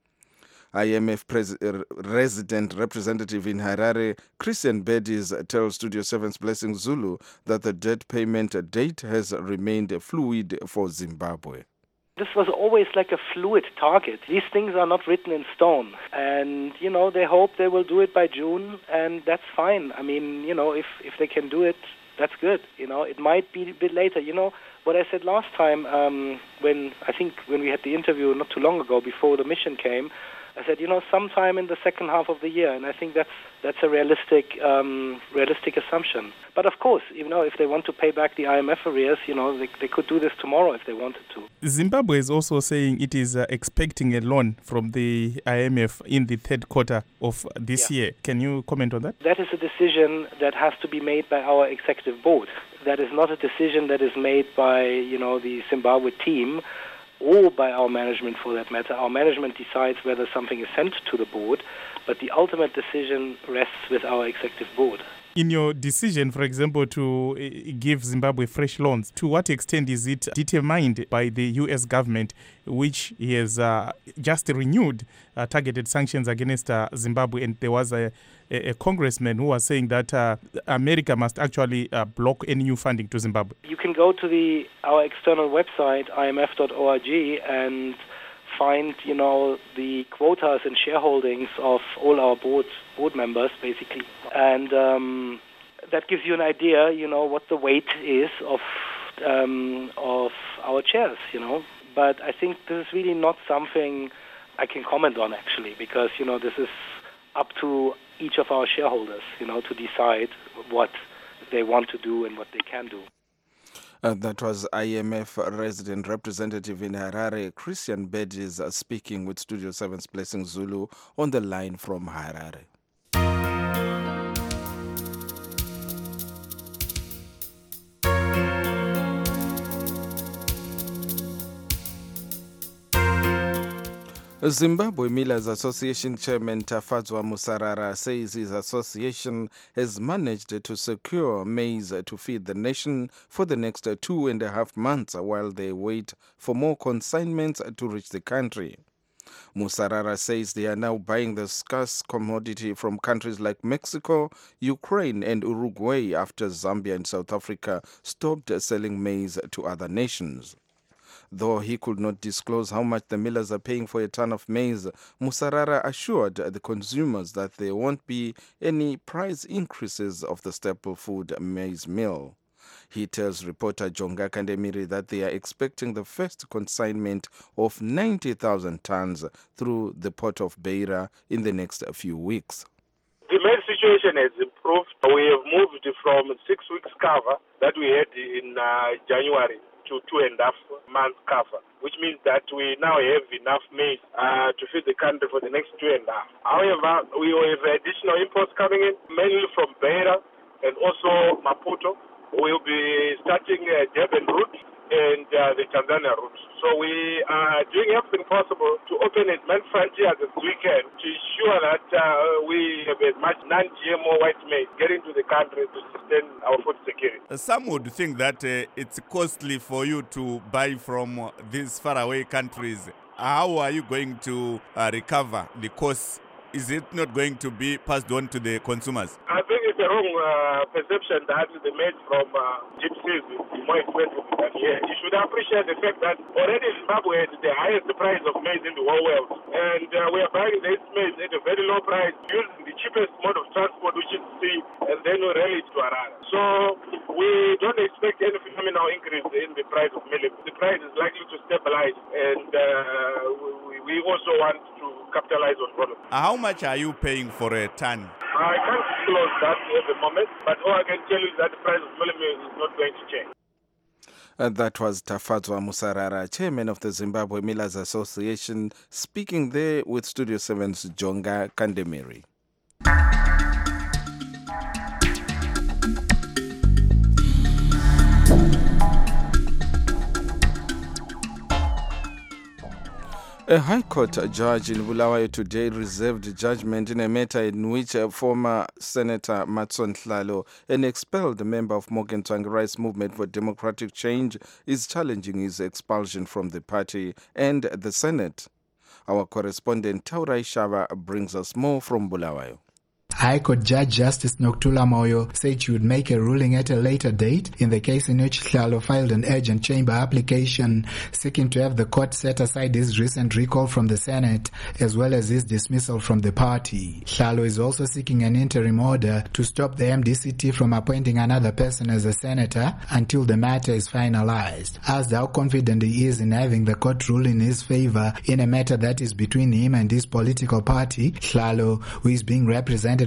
I M F pres- resident representative in Harare, Christian Bedis, tells Studio seven's Blessing Zulu that the debt payment date has remained fluid for Zimbabwe. This was always like a fluid target. These things are not written in stone. And, you know, they hope they will do it by June, and that's fine. I mean, you know, if, if they can do it, that's good. You know, it might be a bit later. You know, what I said last time um, when, I think when we had the interview not too long ago before the mission came, I said, you know, sometime in the second half of the year, and I think that's that's a realistic um, realistic assumption. But of course, you know, if they want to pay back the I M F arrears, you know, they, they could do this tomorrow if they wanted to. Zimbabwe is also saying it is uh, expecting a loan from the I M F in the third quarter of this yeah. year. Can you comment on that? That is a decision that has to be made by our executive board. That is not a decision that is made by, you know, the Zimbabwe team. or by our management for that matter. Our management decides whether something is sent to the board, but the ultimate decision rests with our executive board. In your decision, for example, to uh, give Zimbabwe fresh loans, to what extent is it determined by the U S government, which has uh, just renewed uh, targeted sanctions against uh, Zimbabwe? And there was a, a, a congressman who was saying that uh, America must actually uh, block any new funding to Zimbabwe. You can go to the our external website, I M F dot org, and find, you know, the quotas and shareholdings of all our board board members, basically. And um, that gives you an idea, you know, what the weight is of um, of our chairs, you know. But I think this is really not something I can comment on, actually, because, you know, this is up to each of our shareholders, you know, to decide what they want to do and what they can do. Uh, that was I M F resident representative in Harare, Christian Bedges, uh, speaking with Studio seven's Blessing Zulu on the line from Harare. Zimbabwe Millers Association Chairman Tafadzwa Musarara says his association has managed to secure maize to feed the nation for the next two and a half months while they wait for more consignments to reach the country. Musarara says they are now buying the scarce commodity from countries like Mexico, Ukraine and Uruguay after Zambia and South Africa stopped selling maize to other nations. Though he could not disclose how much the millers are paying for a ton of maize, Musarara assured the consumers that there won't be any price increases of the staple food maize meal. He tells reporter Jonga Kandemiri that they are expecting the first consignment of ninety thousand tons through the port of Beira in the next few weeks. The maize situation has improved. We have moved from six weeks cover that we had in uh, January to two and a half months cover, which means that we now have enough maize uh, to feed the country for the next two and a half. However, we have additional imports coming in, mainly from Beira and also Maputo. We'll be starting uh, Durban route and uh, the Tanzania route. So we are doing everything possible to open as many frontiers as we can to ensure that uh, we have as much non-G M O white maize getting to the country to sustain our food security. Some would think that uh, it's costly for you to buy from uh, these faraway countries. How are you going to uh, recover the costs? Is it not going to be passed on to the consumers? I think it's a wrong uh, perception that the maize from uh, gypsies is more expensive than here. You should appreciate the fact that already Zimbabwe has the highest price of maize in the whole world. And uh, we are buying this maize at a very low price using the cheapest mode of transport, which is sea, and then we rally it to Harare. So we don't expect any phenomenal increase in the price of millet. The price is likely to stabilize, and uh, we, we also want to capitalize on volume. How much are you paying for a ton? I can't disclose that at the moment, but all I can tell you is that the price of millet is not going to change. Uh, that was Tafadzwa Musarara, chairman of the Zimbabwe Millers Association, speaking there with Studio seven's Jonga Kandemiri. A High Court judge in Bulawayo today reserved judgment in a matter in which a former Senator Matson Hlalo, an expelled member of Morgan Tsvangirai's Movement for Democratic Change, is challenging his expulsion from the party and the Senate. Our correspondent Taurai Shava brings us more from Bulawayo. High Court Judge Justice Nokuthula Moyo said she would make a ruling at a later date in the case in which Hlalo filed an urgent chamber application seeking to have the court set aside his recent recall from the Senate as well as his dismissal from the party. Hlalo is also seeking an interim order to stop the M D C T from appointing another person as a senator until the matter is finalized. Asked how confident he is in having the court rule in his favor in a matter that is between him and his political party, Hlalo, who is being represented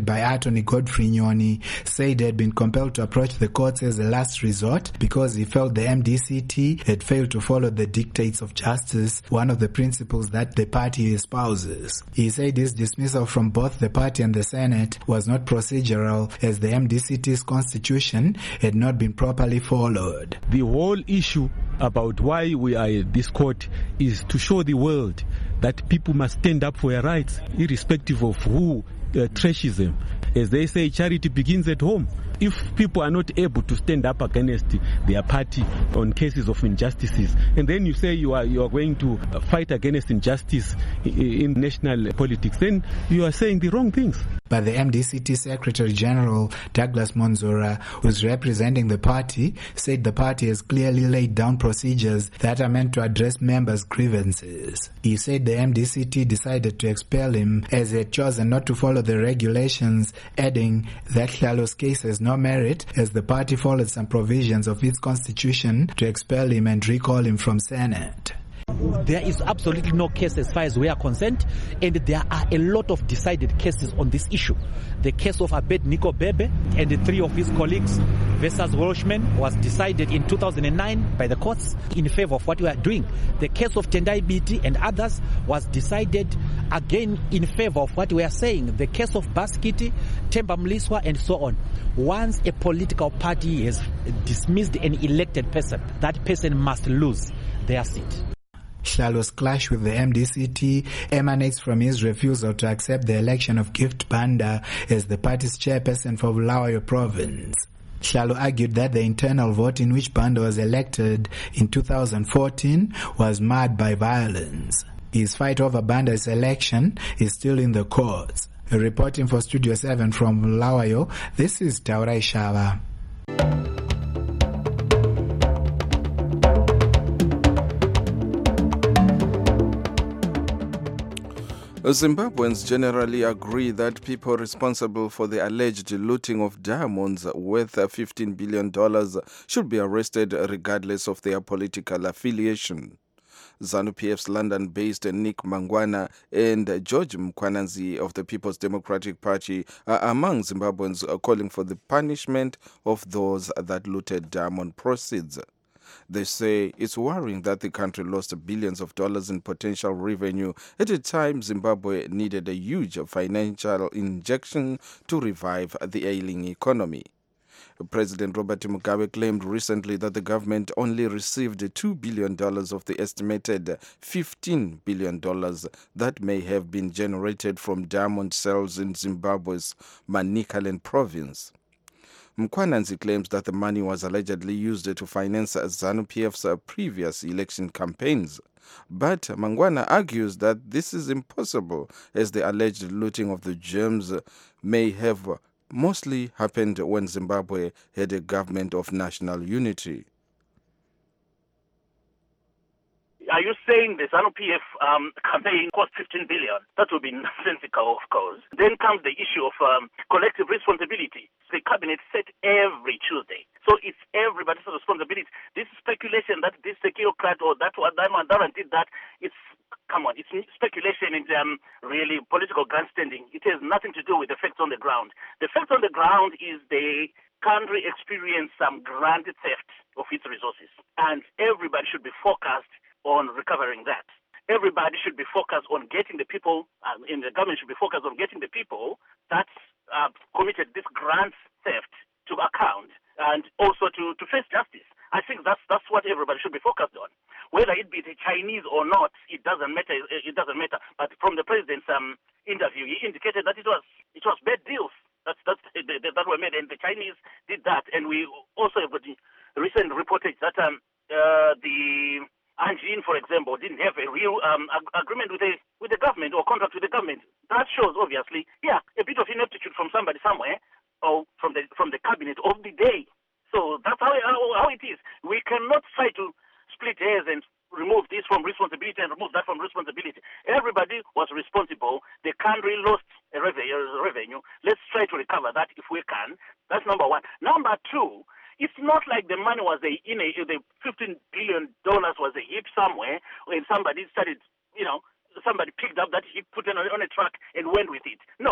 represented by attorney Godfrey Nyoni, said he had been compelled to approach the courts as a last resort because he felt the M D C T had failed to follow the dictates of justice, one of the principles that the party espouses. He said his dismissal from both the party and the Senate was not procedural, as the M D C T's constitution had not been properly followed. The whole issue about why we are at this court is to show the world that people must stand up for their rights, irrespective of who uh, trashes them. As they say, charity begins at home. If people are not able to stand up against their party on cases of injustices, and then you say you are you are going to fight against injustice in national politics, then you are saying the wrong things. But the M D C T Secretary General Douglas Monzora, who is representing the party, said the party has clearly laid down procedures that are meant to address members' grievances. He said the M D C T decided to expel him as he had chosen not to follow the regulations, adding that Hlalo's case has no merit as the party followed some provisions of its constitution to expel him and recall him from Senate. There is absolutely no case as far as we are concerned, and there are a lot of decided cases on this issue. The case of Abednego Bebe and the three of his colleagues versus Welshman was decided in two thousand nine by the courts in favor of what we are doing. The case of Tendai Biti and others was decided again in favor of what we are saying. The case of Baskiti, Temba Mliswa, and so on. Once a political party has dismissed an elected person, that person must lose their seat. Hlalo's clash with the M D C T emanates from his refusal to accept the election of Gift Banda as the party's chairperson for Bulawayo province. Hlalo argued that the internal vote in which Banda was elected in two thousand fourteen was marred by violence. His fight over Banda's election is still in the courts. Reporting for Studio seven from Bulawayo, this is Taurai Shava. Zimbabweans generally agree that people responsible for the alleged looting of diamonds worth fifteen billion dollars should be arrested regardless of their political affiliation. ZANU-P F's London-based Nick Mangwana and George Mkwananzi of the People's Democratic Party are among Zimbabweans calling for the punishment of those that looted diamond proceeds. They say it's worrying that the country lost billions of dollars in potential revenue at a time Zimbabwe needed a huge financial injection to revive the ailing economy. President Robert Mugabe claimed recently that the government only received two billion dollars of the estimated fifteen billion dollars that may have been generated from diamond sales in Zimbabwe's Manicaland province. Mkwananzi claims that the money was allegedly used to finance ZANU-P F's previous election campaigns. But Mangwana argues that this is impossible as the alleged looting of the gems may have mostly happened when Zimbabwe had a government of national unity. Are you saying the ZANU-P F um, campaign cost fifteen billion dollars? That would be nonsensical, of course. Then comes the issue of um, collective responsibility. The cabinet set every Tuesday. So it's everybody's responsibility. This speculation that this technocrat or that one, that one, that one did that, it's, come on, it's speculation and um, really political grandstanding. It has nothing to do with the facts on the ground. The facts on the ground is the country experienced some grand theft of its resources. And everybody should be focused on recovering that. Everybody should be focused on getting the people, uh, in the government should be focused on getting the people that uh, committed this grand theft to account and also to, to face justice. I think that's that's what everybody should be focused on. Whether it be the Chinese or not, it doesn't matter. It doesn't matter. But from the president's um, interview, he indicated that it was it was bad deals that's that's that were made, and the Chinese did that. And we also have got the recent reportage that um, uh, the Anjin, for example, didn't have a real um, ag- agreement with the with the government or contract with the government. That shows, obviously, yeah, a bit of ineptitude from somebody somewhere or from the from the cabinet of the day. So that's how, how how it is. We cannot try to split hairs and remove this from responsibility and remove that from responsibility. Everybody was responsible. The country lost a revenue. A revenue. Let's try to recover that if we can. That's number one. Number two. It's not like the money was a, in a, the fifteen billion dollars was a heap somewhere when somebody started, you know, somebody picked up that heap, put it on, on a truck and went with it. No,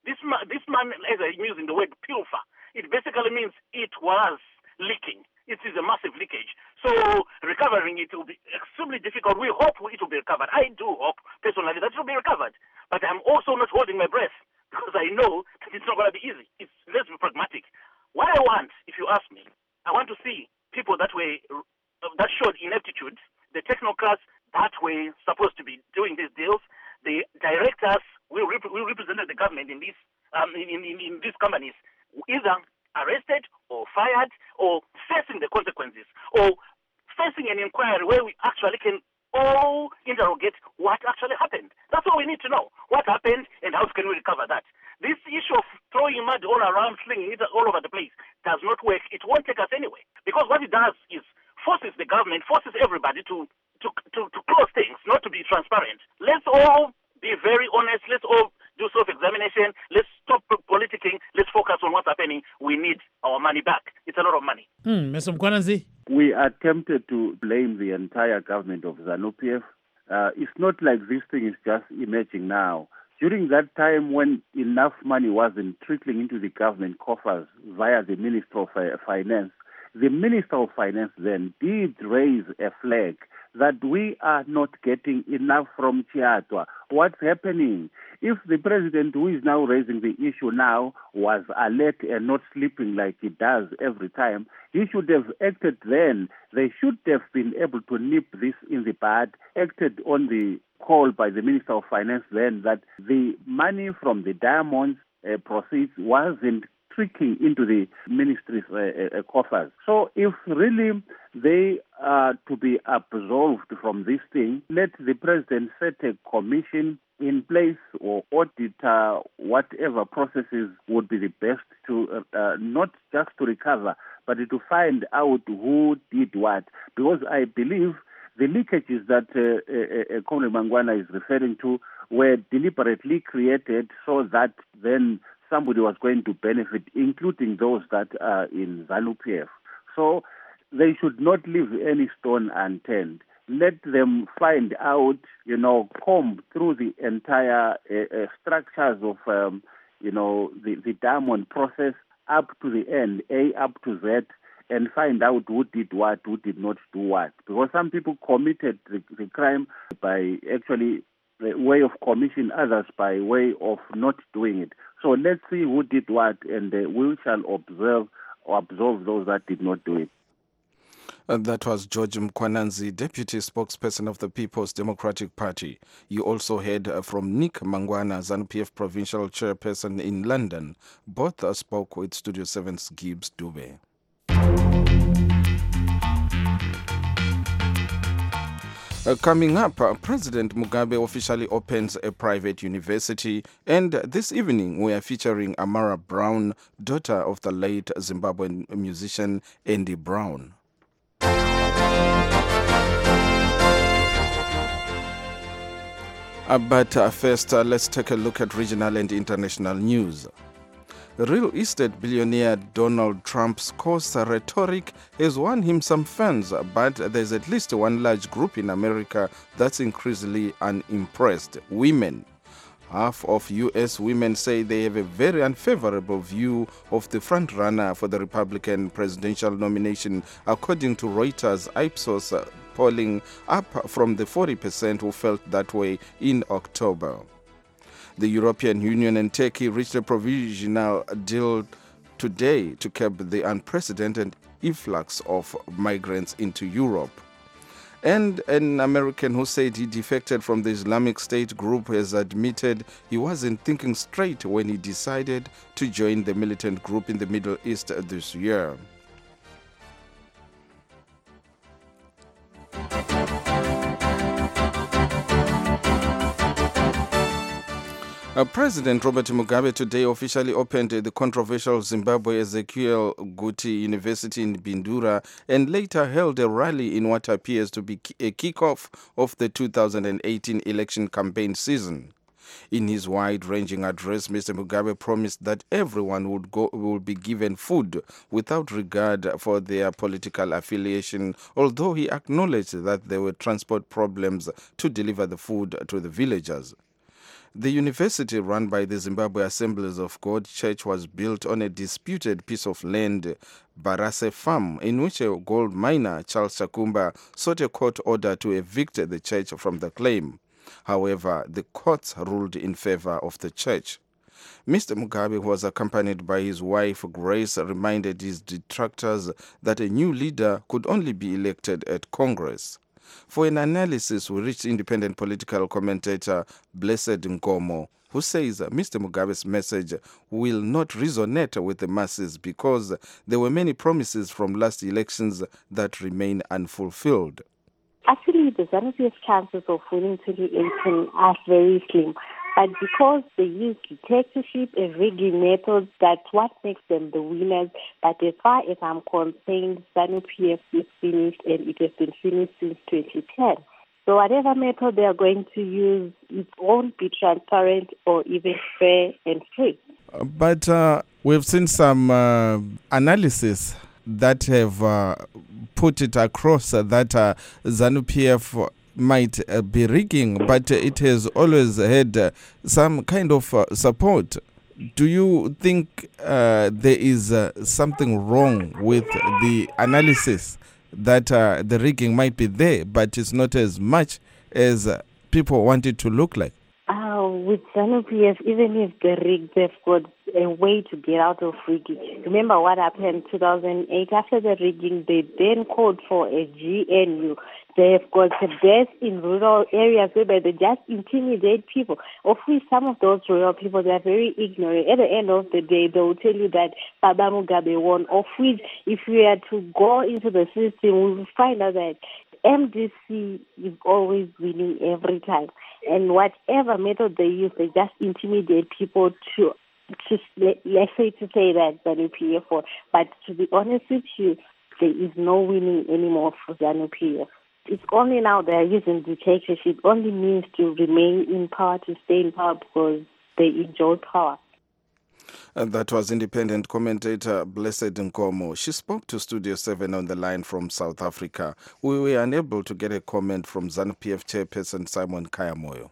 This, ma- this man, as I'm using the word pilfer, it basically means it was leaking. It is a massive leakage. So recovering it will be extremely difficult. We hope it will be recovered. I do hope, personally, that it will be recovered. But I'm also not holding my breath because I know that it's not going to be easy. It's, let's be pragmatic. What I want, if you ask me, I want to see people that way, uh, that showed ineptitude, the technocrats that were supposed to be doing these deals, the directors who rep- who represented the government in these um, in, in, in these companies, either arrested or fired or facing the consequences or facing an inquiry where we actually can all interrogate what actually happened. That's all we need to know. What happened and how can we recover that? This issue of throwing mud all around, slinging it all over the place does not work. It won't take us anywhere. Because what it does is forces the government, forces everybody to, to, to, to close things, not to be transparent. Let's all be very honest. Let's all do self-examination. Let's stop politicking. Let's focus on what's happening. We need our money back. It's a lot of money. Hmm, Mister Mkwananzi? We are tempted to blame the entire government of ZANU-P F. Uh, it's not like this thing is just emerging now. During that time when enough money wasn't trickling into the government coffers via the Minister of Finance, the Minister of Finance then did raise a flag that we are not getting enough from Chiatwa. What's happening? If the president who is now raising the issue now was alert and not sleeping like he does every time, he should have acted then. They should have been able to nip this in the bud, acted on the call by the Minister of Finance then that the money from the diamonds uh, proceeds wasn't trickling into the ministry's uh, uh, coffers. So if really they are to be absolved from this thing, let the president set a commission in place or audit uh, whatever processes would be the best to uh, uh, not just to recover, but to find out who did what. Because I believe the leakages that uh, uh, uh, Comrade Mangwana is referring to were deliberately created so that then somebody was going to benefit, including those that are in ZANU-P F. So they should not leave any stone unturned. Let them find out, you know, comb through the entire uh, uh, structures of, um, you know, the, the diamond process up to the end, A up to Z, and find out who did what, who did not do what. Because some people committed the, the crime by actually the way of commission, others by way of not doing it. So let's see who did what, and uh, we shall observe or absolve those that did not do it. Uh, that was George Mkwananzi, Deputy Spokesperson of the People's Democratic Party. You also heard uh, from Nick Mangwana, ZANU-P F Provincial Chairperson in London. Both uh, spoke with Studio seven's Gibbs Dube. Uh, coming up, uh, President Mugabe officially opens a private university, and this evening we are featuring Amara Brown, daughter of the late Zimbabwean musician Andy Brown. Uh, but uh, first, uh, let's take a look at regional and international news. Real estate billionaire Donald Trump's coarse rhetoric has won him some fans, but there's at least one large group in America that's increasingly unimpressed: women. Half of U S women say they have a very unfavorable view of the frontrunner for the Republican presidential nomination, according to Reuters Ipsos polling, up from the forty percent who felt that way in October. The European Union and Turkey reached a provisional deal today to curb the unprecedented influx of migrants into Europe. And an American who said he defected from the Islamic State group has admitted he wasn't thinking straight when he decided to join the militant group in the Middle East this year. Uh, President Robert Mugabe today officially opened uh, the controversial Zimbabwe Ezekiel Guti University in Bindura and later held a rally in what appears to be a kickoff of the two thousand eighteen election campaign season. In his wide-ranging address, Mister Mugabe promised that everyone would go will be given food without regard for their political affiliation, although he acknowledged that there were transport problems to deliver the food to the villagers. The university run by the Zimbabwe Assemblies of God Church was built on a disputed piece of land, Barase Farm, in which a gold miner, Charles Chakumba, sought a court order to evict the church from the claim. However, the courts ruled in favor of the church. Mister Mugabe, who was accompanied by his wife Grace, reminded his detractors that a new leader could only be elected at Congress. For an analysis, we reached independent political commentator Blessed Nkomo, who says Mister Mugabe's message will not resonate with the masses because there were many promises from last elections that remain unfulfilled. Actually, the ZANU-P F chances of winning twenty eighteen are very slim. But because they use dictatorship and rigging methods, that's what makes them the winners. But as far as I'm concerned, ZANU-P F is finished, and it has been finished since twenty ten. So whatever method they are going to use, it won't be transparent or even fair and free. But uh, we've seen some uh, analysis that have uh, put it across uh, that uh, ZANU-P F might uh, be rigging, but it has always had uh, some kind of uh, support. Do you think uh, there is uh, something wrong with the analysis that uh, the rigging might be there, but it's not as much as uh, people want it to look like? Uh, with ZANU-P F, even if they rigged, they've got a way to get out of rigging. Remember what happened in two thousand eight? After the rigging, they then called for a G N U. They've got the best in rural areas whereby they just intimidate people. Of which some of those rural people, they are very ignorant. At the end of the day, they will tell you that Baba Mugabe won. Of which, if we are to go into the system, we will find out that M D C is always winning every time. And whatever method they use, they just intimidate people to, to let's say, to say that ZANU-P F won. But to be honest with you, there is no winning anymore for ZANU-P F. It's only now they're using dictatorship, only means to remain in power, to stay in power because they enjoy power. And that was independent commentator Blessed Nkomo. She spoke to Studio seven on the line from South Africa. We were unable to get a comment from ZANU-P F chairperson Simon Kayamoyo.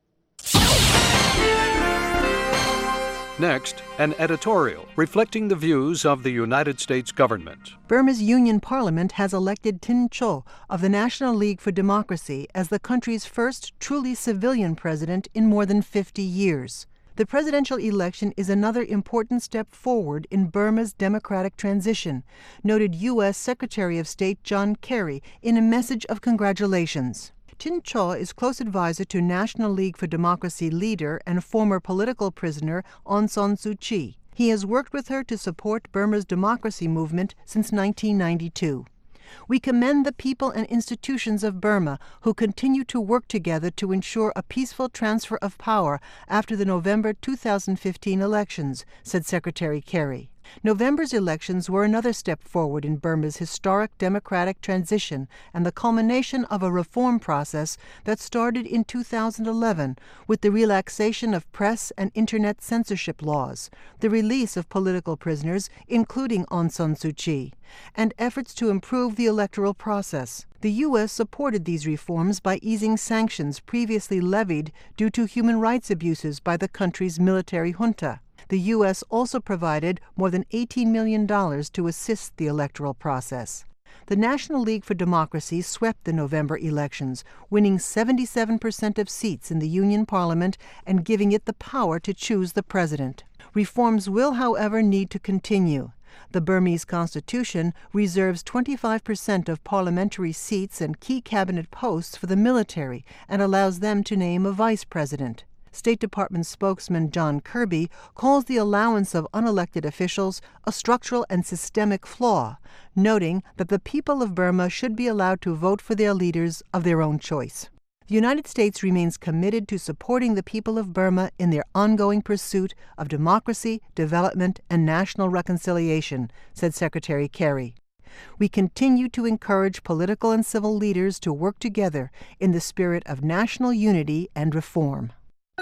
Next, an editorial reflecting the views of the United States government. Burma's Union Parliament has elected Tin Cho of the National League for Democracy as the country's first truly civilian president in more than fifty years. The presidential election is another important step forward in Burma's democratic transition, noted U S Secretary of State John Kerry in a message of congratulations. Tin Cho is close advisor to National League for Democracy leader and former political prisoner Aung San Suu Kyi. He has worked with her to support Burma's democracy movement since nineteen ninety-two. We commend the people and institutions of Burma who continue to work together to ensure a peaceful transfer of power after the November two thousand fifteen elections, said Secretary Kerry. November's elections were another step forward in Burma's historic democratic transition and the culmination of a reform process that started in two thousand eleven with the relaxation of press and internet censorship laws, the release of political prisoners, including Aung San Suu Kyi, and efforts to improve the electoral process. The U S supported these reforms by easing sanctions previously levied due to human rights abuses by the country's military junta. The U S also provided more than eighteen million dollars to assist the electoral process. The National League for Democracy swept the November elections, winning seventy-seven percent of seats in the Union Parliament and giving it the power to choose the president. Reforms will, however, need to continue. The Burmese constitution reserves twenty-five percent of parliamentary seats and key cabinet posts for the military and allows them to name a vice president. State Department spokesman John Kirby calls the allowance of unelected officials a structural and systemic flaw, noting that the people of Burma should be allowed to vote for their leaders of their own choice. The United States remains committed to supporting the people of Burma in their ongoing pursuit of democracy, development, and national reconciliation, said Secretary Kerry. We continue to encourage political and civil leaders to work together in the spirit of national unity and reform.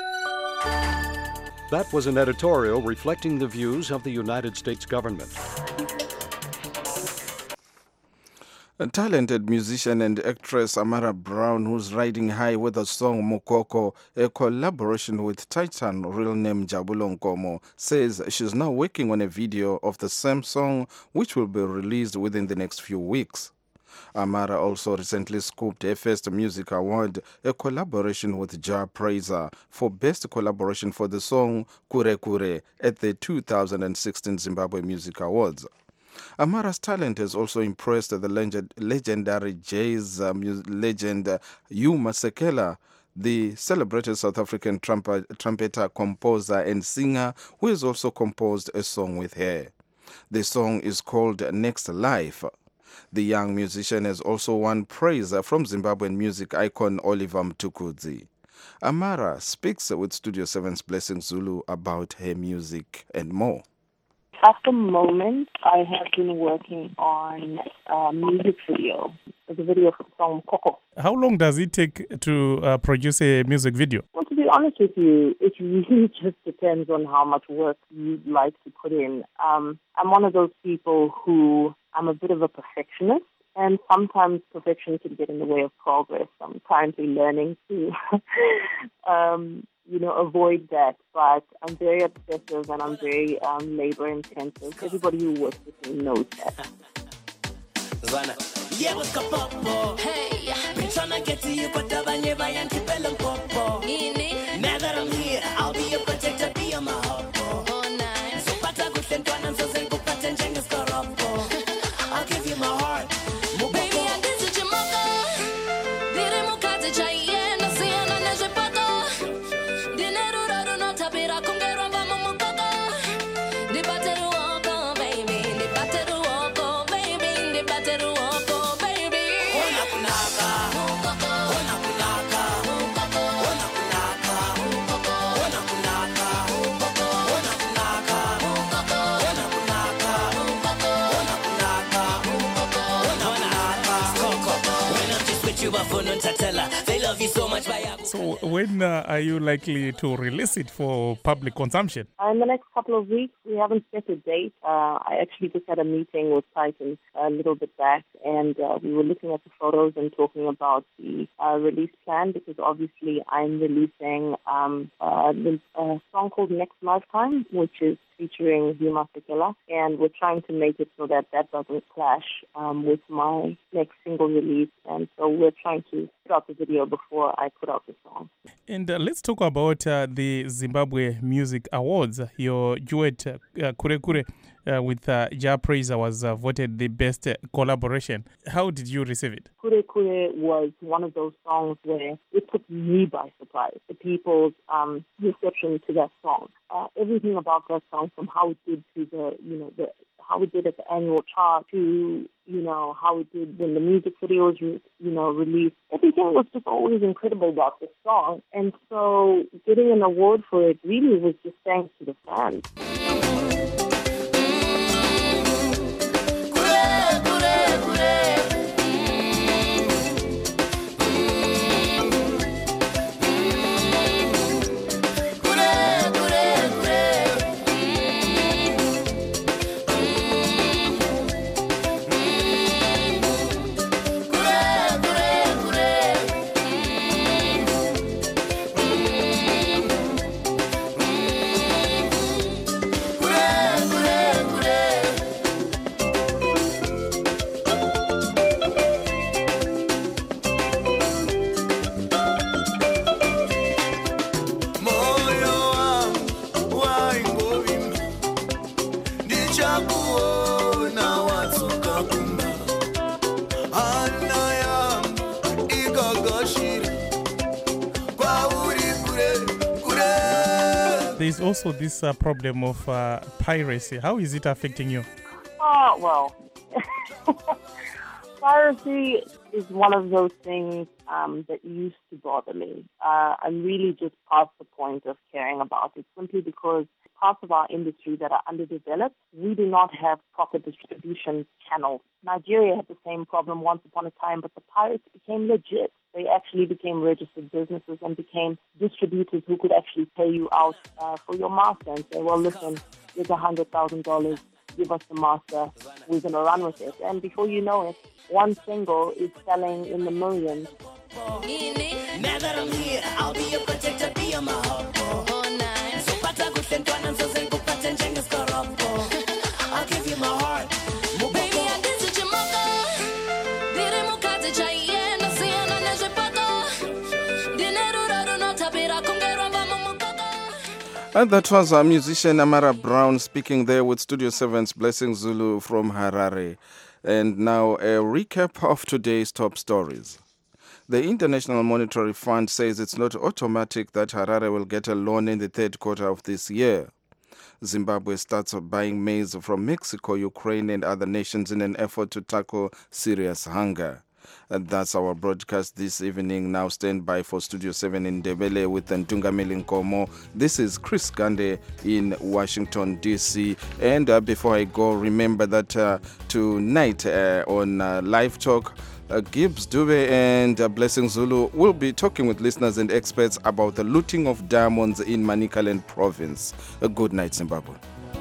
That was an editorial reflecting the views of the United States government. A talented musician and actress Amara Brown, who's riding high with the song Mokoko, a collaboration with Titan, real name Jabulo Nkomo, says she's now working on a video of the same song, which will be released within the next few weeks. Amara also recently scooped her first music award, a collaboration with Jah Prayzah, for Best Collaboration for the song Kure Kure at the two thousand sixteen Zimbabwe Music Awards. Amara's talent has also impressed the legend, legendary jazz uh, legend uh, Hugh Masekela, the celebrated South African trumpet, trumpeter, composer and singer, who has also composed a song with her. The song is called Next Life. The young musician has also won praise from Zimbabwean music icon Oliver Mtukudzi. Amara speaks with Studio seven's Blessing Zulu about her music and more. At the moment, I have been working on a music video, the video for the song Coco. How long does it take to uh, produce a music video? Well, to be honest with you, it really just depends on how much work you'd like to put in. Um, I'm one of those people who, I'm a bit of a perfectionist, and sometimes perfection can get in the way of progress. I'm currently learning to um, you know, avoid that. But I'm very obsessive and I'm very um, labor intensive. Everybody who works with me knows that. Yeah, what's up, Popo? Hey, been trying to get to you, but I never am keeping Popo. Now that I'm here, I'll be your protector, be on my hopo. Oh, nice. So, but I go send one and so send go pat and jengas karapo. I'll give you my heart. Baby, I did such a mocha. Did a mocha to try, yeah, no see, and I know pato. Dinero, no tapira, congero, vamos, mococo. The battery walk, baby, the battery walk, baby, the battery walk. So when uh, are you likely to release it for public consumption? Uh, in the next couple of weeks. We haven't set a date. Uh, I actually just had a meeting with Titan a little bit back, and uh, we were looking at the photos and talking about the uh, release plan, because obviously I'm releasing um, uh, a song called Next Lifetime, which is featuring Hugh Masekela, and we're trying to make it so that that doesn't clash um, with my next single release. And so we're trying to put out the video before I put out the song. And uh, let's talk about uh, the Zimbabwe Music Awards. Your duet, uh, Kure Kure, uh, with uh, Jah Prayzah was uh, voted the best uh, collaboration. How did you receive it? Kure Kure was one of those songs where it took me by surprise, the people's um, reception to that song. Uh, everything about that song, from how it did to the, you know, the how it did at the annual chart to, you know, how it did when the music video was, you know, released. Everything was just always incredible about this song. And so getting an award for it really was just thanks to the fans. There's also this uh, problem of uh, piracy. How is it affecting you? Oh, well, piracy is one of those things um, that used to bother me. Uh, I'm really just past the point of caring about it, simply because parts of our industry that are underdeveloped, we do not have proper distribution channels. Nigeria had the same problem once upon a time, but the pirates became legit. They actually became registered businesses and became distributors who could actually pay you out uh, for your master and say, well, listen, here's one hundred thousand dollars. give us the master. We're going to run with it. And before you know it, one single is selling in the millions. Now that I'm here, I'll be your protector, be on my heart. So pata kushentwana nzoze kupata njenge skoropo. I'll give you my heart. Baby, I did such a moko. Dire mukate chaiye na siana neje pato. Dinero raro no tapira kungero vamo mukoko. And that was our musician Amara Brown speaking there with Studio seven's Blessing Zulu from Harare. And now a recap of today's top stories. The International Monetary Fund says it's not automatic that Harare will get a loan in the third quarter of this year. Zimbabwe starts buying maize from Mexico, Ukraine, and other nations in an effort to tackle serious hunger. And that's our broadcast this evening. Now stand by for Studio seven in Ndebele with Ntungameli Nkomo. This is Chris Gande in Washington, D C. And uh, before I go, remember that uh, tonight uh, on uh, Live Talk, Uh, Gibbs Dube and uh, Blessing Zulu will be talking with listeners and experts about the looting of diamonds in Manicaland province. A good night, Zimbabwe.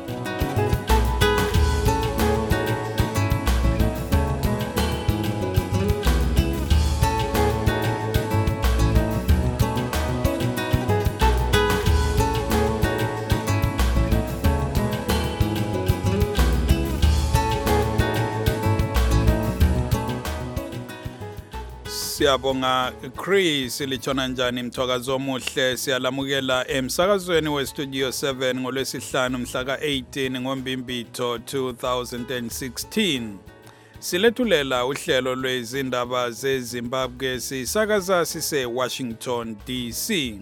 Siyabonga Chris lichona njani mthwakazo omuhle siyalamukela emsakazweni we Studio seven ngolwesihlanu mhla ka eighteen ngoMbimbitho two thousand sixteen. Silethulela uhlelo lwezindaba zeZimbabwe sisakaza sise Washington D C.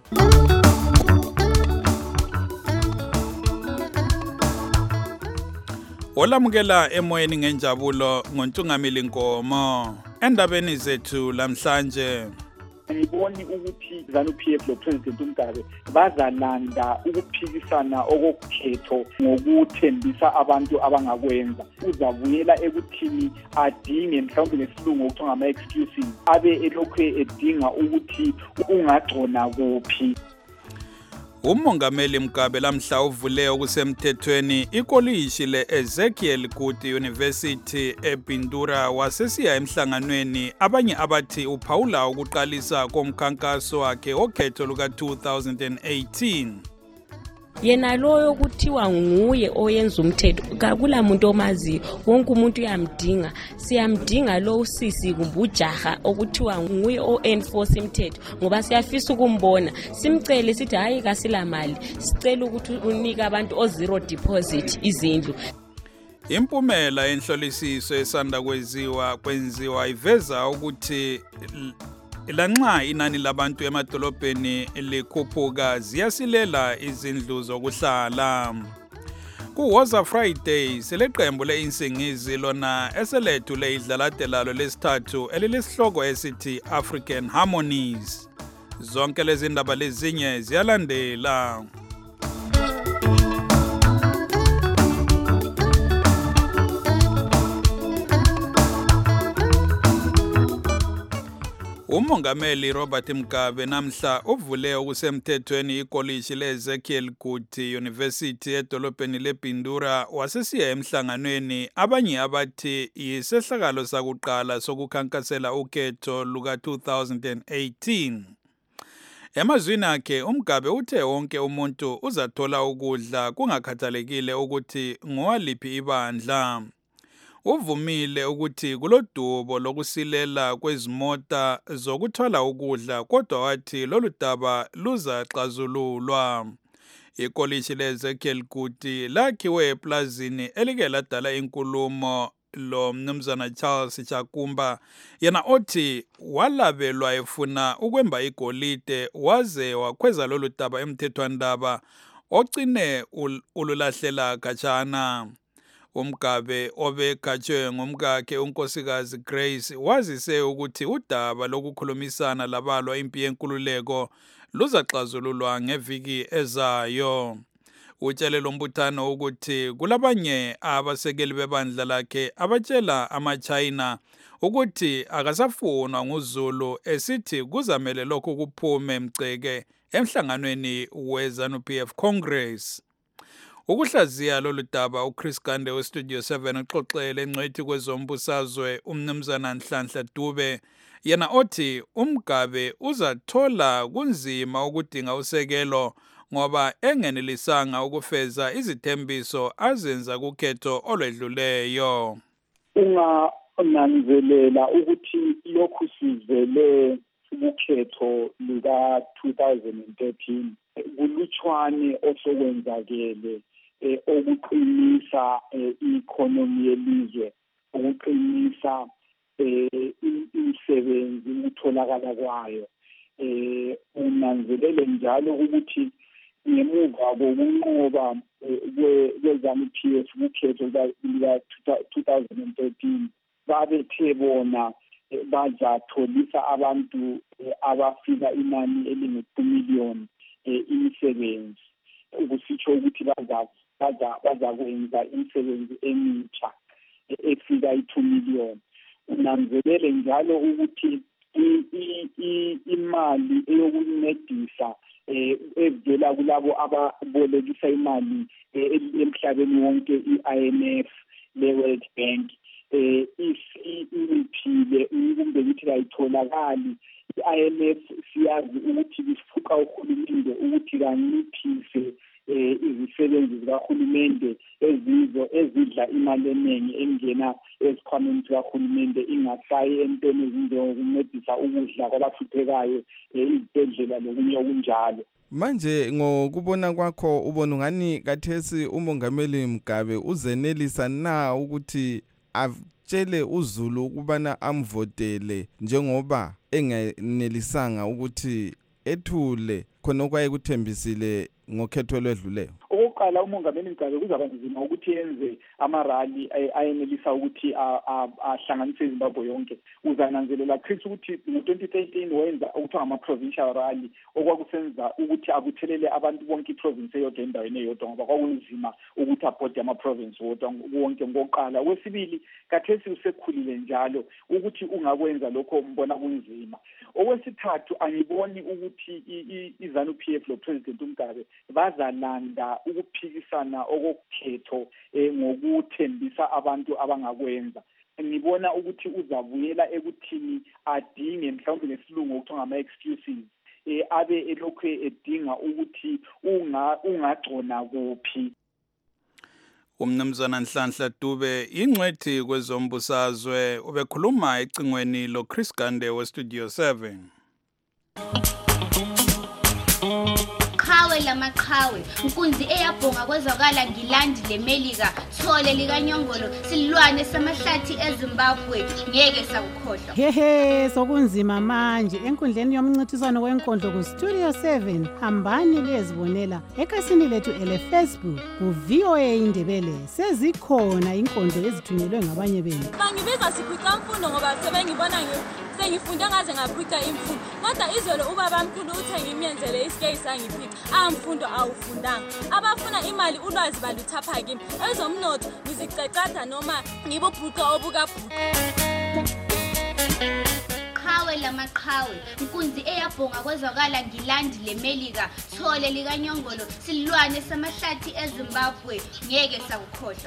Olamukela emoyeni ngenjabulo ngoNtungameli Nkomo. Endabeni zethu lamhlanje ngiboni ukuthi ZANU-P F lo President uMgabe bazalanda ukuphikisana okukhetho ngokuthembisa abantu abangakwenza. Uzabuyela ekuthini adinge mhlawumbe ngesilungu okuthiwa ngama excuses abe elokhu edinga ukuthi ungagcona kuphi. Umongameli Mgabe lamhla uvule okusemthethweni ikolishi le-Ezekiel Kuti University eBindura wasesiya emhlanganweni abanye abathi uphawula ukuqalisa komkhankaso wakhe okhetho luka two thousand eighteen. Yena loyo kuthiwa nguye oyenza umthetho kakula muntu omaziyo wonke umuntu uyamdinga siyamdinga lo usisi kumbujaha okuthiwa nguye o-enforce imthetho ngoba siyafisa ukumbona simcele sithi hayi kasila mali sicela ukuthi unika abantu o zero deposit izindlu. Impumela enhlolisiso esanda kweziwa kwenziwa iveza ukuthi lanxa inani labantu emadolobheni likhuphuka ziyasilela izindlu zokuhlala. Kuwoza Friday seleqembu leinsingizi lona eselethu leidlalade lalo lesithathu elilesihloko esithi African Harmonies. Zonke lezi ndaba lezinye ziyalandela. Umongameli Robert Mugabe namhla uvule okusemthethweni ikolishi le-Ezekiel Kuti University edolobheni leBindura wasesiya emhlanganweni abanye abathi yisehlakalo sakuqala sokukhankasela ukhetho luka two thousand eighteen. Emazwini akhe uMgabe uthe wonke umuntu uzathola ukudla kungakhathalekile ukuthi ngowaliphi ibandla. Uvumile ukuthi kulodubo lokusilela kwezimota zokuthwala ukudla kodwa wathi lolu daba luzaxazululwa. Ikolishi le-Ezekiel Kuti lakhiwe eplazini elike ladala inkulumo lo mnumzana Charles Chakumba yena othi walabelwa efuna ukwemba igolide waze wakhweza lolu daba emthethwandaba ogcine ululahlela khatshana. uMgabe obekhatshwe ngumkakhe unkosikazi Grace wazise ukuthi udaba lokukhulumisana labalwa impi yenkululeko luzaxazululwa ngeviki ezayo. Utshele lombuthano ukuthi kulabanye abasekeli bebandla lakhe abatshela ama-China ukuthi akasafunwa nguZulu esithi kuzamele lokhu kuphume mceke emhlanganweni we ZANU-P F Congress. Ukuhlaziya lolu daba uChris Gande weStudio seven uxoxele engcwethi kwezombusazwe umnumzana Nhlanhla Dube yena othi umgabe uzathola kunzima ukudinga usekelo ngoba engenelisanga ukufeza izithembiso azenza kukhetho olwedluleyo. Ungananzelela ukuthi lokhu sizele ukhetho luka two thousand thirteen kulutshwane osokwenzakele okuqinisa i-economy yelizwe, ukuqinisa imisebenzi ukutholakala kwayo. Unanzelele njalo ukuthi ngemuva kokunqoba kwe-ZANU P F kukhetho luka two thousand thirteen babethe bona bazatholisa abantu abafika inani elingu-two million imisebenzi, ukusitsho ukuthi bazakwenza imisebenzi emitsha efika i-two million. Unanzelele njalo ukuthi imali eyokuncedisa evela kulabo ababolekisa imali emhlabeni wonke i-I M F le-World Bank isiphile kumbe ukuthi kayitholakali. I M F siyazi ukuthi lifuqa uhulumende ukuthi kanciphise izisebenzi zikahulumende ezizo ezidla imali eningi engena ezikhwameni zikahulumende ingasayi entweni ezinjengokuncedisa ukudla kwabahluphekayo, izibhedlela nokunye okunjalo. Manje ngokubona kwakho ubona ngani kathesi umongameli Mugabe uzenelisa na ukuthi atshele uZulu ukubana amvotele njengoba engenelisanga ukuthi ethule khona okwaye kuthembisile ngokhetho lwedluleyo? Okokuqala umongameli Mugabe kuzaba nzima ukuthi yenze amarali ayenelisa ukuthi ahlanganise iZimbabwe yonke. Uzananzelela Chris ukuthi ngo-twenty thirteen wenza okuthiwa ngama-provincial rally okwakusenza ukuthi abuthelele abantu bonke iprovince eyodwa endaweni eyodwa ngoba kwakunzima ukuthi abhode ama-province wodwa wonke ngokuqala. Okwesibili, kathesi usekhulile njalo ukuthi ungakwenza lokho mbona kunzima. Okwesithathu, angiboni ukuthi iZANU P F lo President Mugabe bazalanda ukuphikisana okukhetho ngokuthembisa abantu abangakwenza. Ngibona ukuthi uzabuyela ekuthini adinge mhlawumbe ngesilungu okuthiwa ngama-excuses, abe elokhu edinga ukuthi ungagcona kuphi. Umnumzana Nhlanhla Dube ingcwethi kwezombusazwe ubekhuluma ecingweni lo Chris Gande weStudio seven. Qhawe lamaqhawe inkunzi eyabhonga kwezwakala ngilandi lemelika thole likanyongolo silwane samahlathi eZimbabwe ngeke sakukhohlwa. Hehe, sokunzima manje enkundleni yomncintiswano wenkondlo ku Studio seven. Hambani lezibonela ekhasini lethu ele Facebook ku V O A Indebele. Sezikhona inkondlo ezithunyelwe ngabanye benu. Bangibiza sikhwitha mfundo ngoba sebengibona sengifunde ngaze ngakhwitha imfundo. Kodwa izolo ubaba mkhulu uthe ngimyenzele isikeyisi angiphica. Amfundo awufundanga. Abafuna imali ulwazi baluthapha kimi. Ezomnotho ngizicecatha noma ngibobhuqa obukabhuqa. Qhawe lamaqhawe inkunzi eyabhonga kwezwakala ngilandi lemelika thole likanyongolo silwane samahlathi eZimbabwe ngeke sakukhohlwa.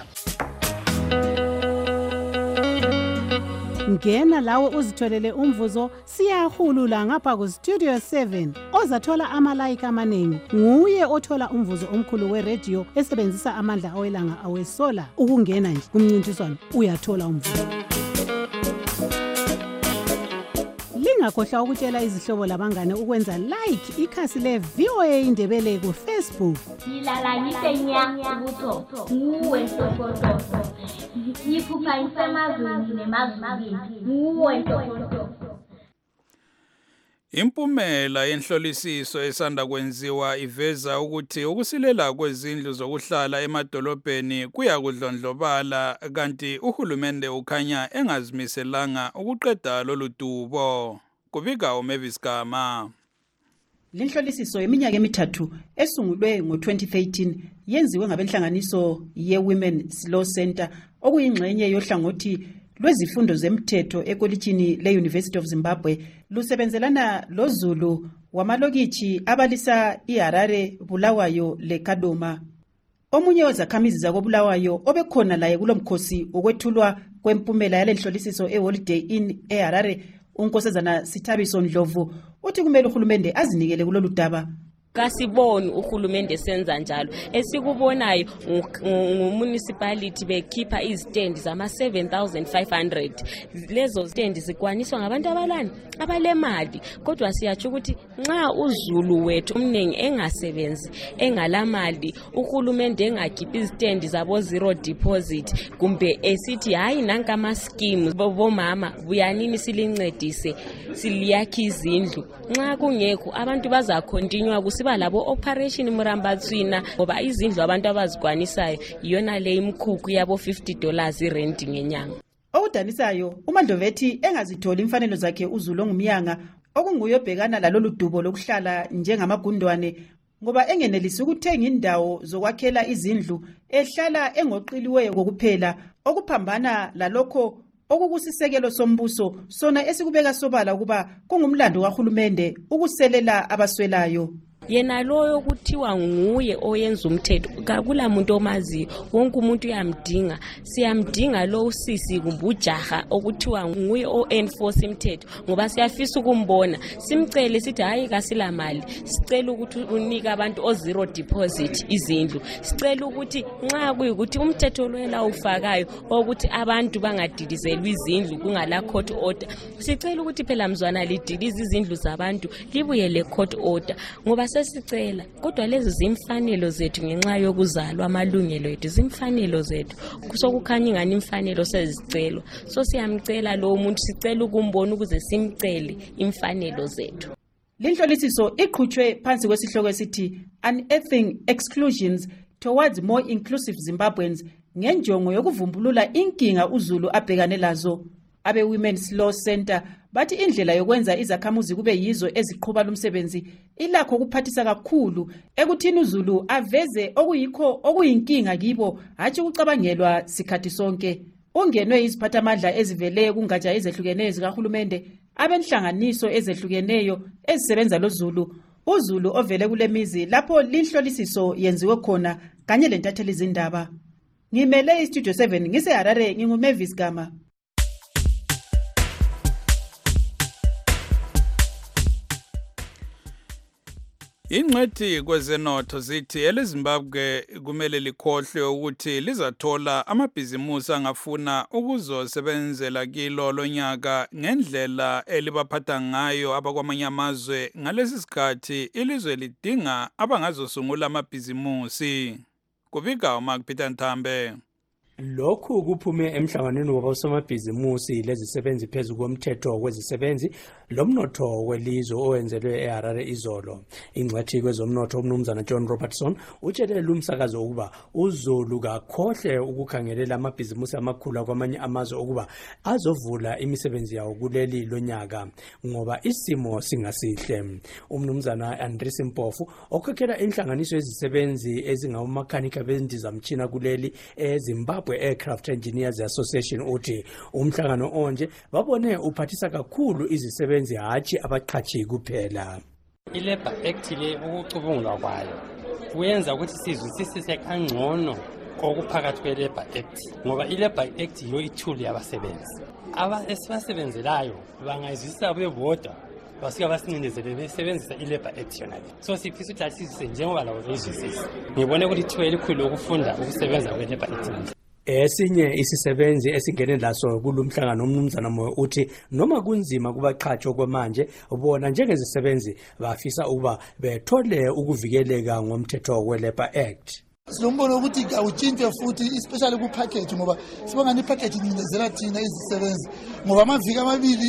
Ngena lawo uzitholele umvuzo siyahulula ngapha ku Studio seven. Ozathola amalayika amaningi nguye othola umvuzo omkhulu we-radio esebenzisa amandla awelanga awesola. Ukungena nje kumncintiswano uyathola umvuzo. Lingakhohlwa ukutshela izihlobo labangane ukwenza like ikhasi le V O A Indebele ku Facebook. Yilala ngitenya ubutho nguwe sokoto. Yiphupha isemazweni nemazweni nguwe sokoto. Impumela yenhlolisiso esanda kwenziwa iveza ukuthi ukusilela kwezindlu zokuhlala emadolobheni kuyakudlondlobala kanti uhulumende ukhanya engazimiselanga ukuqeda lolu dubo. Kubika uMavis Gama. Lenhlolisiso yeminyaka emithathu esungulwe ngo-twenty thirteen yenziwe ngabenhlanganiso ye-Women's Law Center okuyingxenye yohlangothi lwezifundo zemthetho ekolitshini le-University of Zimbabwe lusebenzelana loZulu wamalokithi abalisa iHarare, Bulawayo leKadoma. omunye wezakhamizi zakobulawayo obekhona laye kulomkhosi wokwethulwa kwempumela yale nhlolisiso eHoliday Inn eHarare, uNkosazana Sithabiso Ndlovu uthi kumele uhulumende azinikele kulolu daba. Kasiboni uhulumende senza njalo. Esikubonayo ngumunicipality bekhipha izitendi zama seven thousand five hundred. Lezo stendi zikwaniswa ngabantu abalani abalemali. Kodwa siyatsho ukuthi nxa uZulu wethu umningi engasebenzi engalamali, uhulumende engakhipha izitendi zabo zero deposit kumbe esithi hayi nanka ama schemes bomama buyanini silincedise siliyakha izindlu. Nxa kungekho abantu baza continue kusiba labo operation Murambatswina ngoba izindlu abantu abazikwanisayo iyona le imkhukhu yabo fifty dollars irent ngenyanga. Okudanisayo uMandlovethi engazitholi imfanelo zakhe uZulu ongumyanga okunguye obhekana lalolu dubo lokuhlala njengamagundwane ngoba engenelisi ukuthenga indawo zokwakhela izindlu ehlala engoqiliweyo kokuphela okuphambana lalokho okukusisekelo sombuso sona esikubeka sobala ukuba kungumlando kahulumende ukuselela abaswelayo. Yena loyo kuthiwa nguye oyenza umthetho akula muntu omaziyo, wonke umuntu uyamdinga. Siyamdinga lo usisi kumbujaha okuthiwa nguye o-enforce umthetho ngoba siyafisa ukumbona, simcele sithi hayi kasila mali, sicela ukuthi unike abantu o zero deposit izindlu, sicela ukuthi nxa kuyikuthi umthetho loyela ufakayo ukuthi abantu bangadilizelwa izindlu kungala court order, sicela ukuthi phela mzwana lidilize izindlu zabantu libuye le court order ngoba sesicela. Kodwa lezi zimfanelo zethu ngenxa yokuzalwa amalungelo ethu zimfanelo zethu kusokukhanya ingani imfanelo sezicelo, so siyamcela lo umuntu sicela ukumbona ukuze simcele imfanelo zethu. Linhlolisiso iqhutshwe phansi kwesihloko esithi Unearthing Exclusions Towards More Inclusive Zimbabweans ngenjongo yokuvumbulula inkinga uZulu abhekane lazo. Abe Women's Law Center bathi indlela yokwenza izakhamuzi kube yizo eziqhuba lumsebenzi ilakho kuphathisa kakhulu ekuthini uZulu aveze okuyikho okuyinkinga kibo hatshi ukucabangelwa sikhathi sonke. Ungenwe iziphathamandla ezivele kungatsha ezehlukeneyo zikahulumende, abenhlanganiso ezehlukeneyo ezisebenza loZulu, uZulu ovele kulemizi lapho linhlolisiso yenziwe khona kanye lentatheli izindaba. Ngimele iStudio seven ngiseHarare, nginguMavis Gama. Ingcwethi kwezenotho zithi eleZimbabwe kumele likhohlwe ukuthi lizathola amabhizimusi angafuna ukuzosebenzela kilo lonyaka ngendlela elibaphatha ngayo abakwamanye amazwe ngalesi sikhathi ilizwe lidinga abangazosungula amabhizimusi. Kubika uMark Peter Nthambe. Lokhu kuphume emhlanganweni wabosomabhizimusi lezisebenzi phezu komthetho kwezisebenzi lomnotho welizwe owenzelwe eHarare izolo. Ingcwethi kwezomnotho umnumzana John Robertson utshele lumsakazo ukuba uZulu kakhohle ukukhangelela amabhizimusi amakhulu kwamanye amazwe ukuba azovula imisebenzi yawo kuleli lonyaka ngoba isimo singasihle. Umnumzana Andris Mpofu okhokhela inhlanganiso yezisebenzi ezingawumakhanika bendizamtshina kuleli eZimbabwe Aircraft Engineers Association uthi umhlangano onje babone uphathisa kakhulu izisebenzi hatshi abaqhatshi kuphela. I-Labour Act le ukucubungulwa kwayo kuyenza ukuthi sizwisise kangcono kokuphakathi kwe-Labour Act ngoba i-Labour Act yiyo ithuli yabasebenzi esibasebenzelayo bangayizwisisa bebodwa basika basincindezele besebenzisa i-Labour Act yona le. So sifisa ukuthi asizise njengoba lawo bezwisisa. Ngibone ukuthi ithuba elikhulu lokufunda ukusebenza kwe-Labour Act. Esinye isisebenzi esingene laso kulumhlangano umnumzana Moyo uthi noma kunzima kubaqhatshi okwamanje bona njengezisebenzi bafisa ukuba bethole ukuvikeleka ngomthetho we-Labour Act. Sinombono ukuthi awutshintshwe futhi especially ku package ngoba sibona ni package incindezela thina izisebenzi ngoba amaviki amabili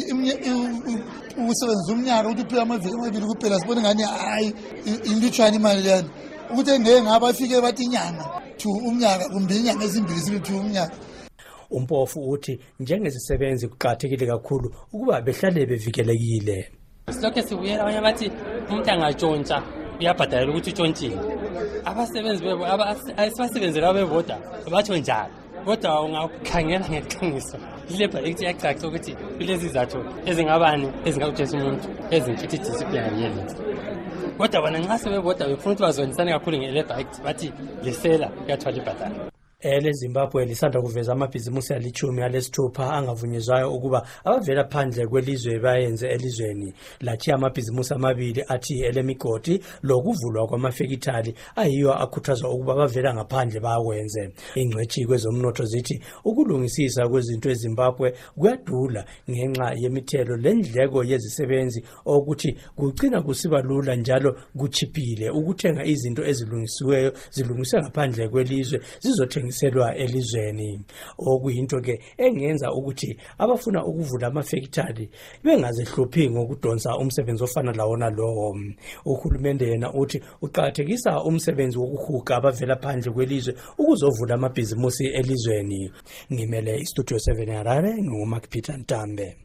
ukusebenza umnyaka ukuthi phela amaviki amabili kuphela sibona ngani hayi ilutshwana imali yani ukuthi ngeke ngaba afike bathi inyanga to umnyaka kumbe inyanga ezimbili sibe to umnyaka. Umpofu uthi njengezisebenzi kuqhathekile kakhulu ukuba behlale bevikelekile. Silokho sibuyela abanye bathi umuntu angantshontsha uyabhadalela ukuthi utshontshile. Abasebenzi bebo abasebenzela bebodwa batho njalo kodwa ungakhangela ngeqiniso i-Labour Act iyacaca ukuthi kulezi zathu ezingabani ezingakutshesa umuntu ezinkitha i-disciplinary yelenzi. Kodwa bona nxa sebebodwa befuna ukuthi bazonisane kakhulu nge-Labour Act bathi lesela kuyathwala ibhadala. Ele Zimbabwe lisanda kuveza amabhizimusi alichumi alesithupha angavunyezwayo ukuba abavela phandle kwelizwe bayenze elizweni. Lathi amabhizimusi amabili athi elemigodi lokuvulwa kwamafekitali ayiyo akhuthazwa ukuba bavela ngaphandle bawenze. Ingcwethi kwezomnotho zithi ukulungisisa kwezinto eZimbabwe kuyadula ngenxa yemithelo lendleko yezisebenzi ukuthi kugcina kusiba lula njalo kuchiphile ukuthenga izinto ezilungisiweyo zilungiswe ngaphandle kwelizwe zizothenga selwa elizweni. Okuyinto ke engenza ukuthi abafuna ukuvula amafekitali bengazihluphi ngokudonsa umsebenzi ofana lawona lowo. Uhulumende yena uthi uqhakathekisa umsebenzi wokuhuga abavela phandle kwelizwe ukuzovula amabhizimusi elizweni. Ngimele iStudio seven Harare nguMark Peter Ntambe.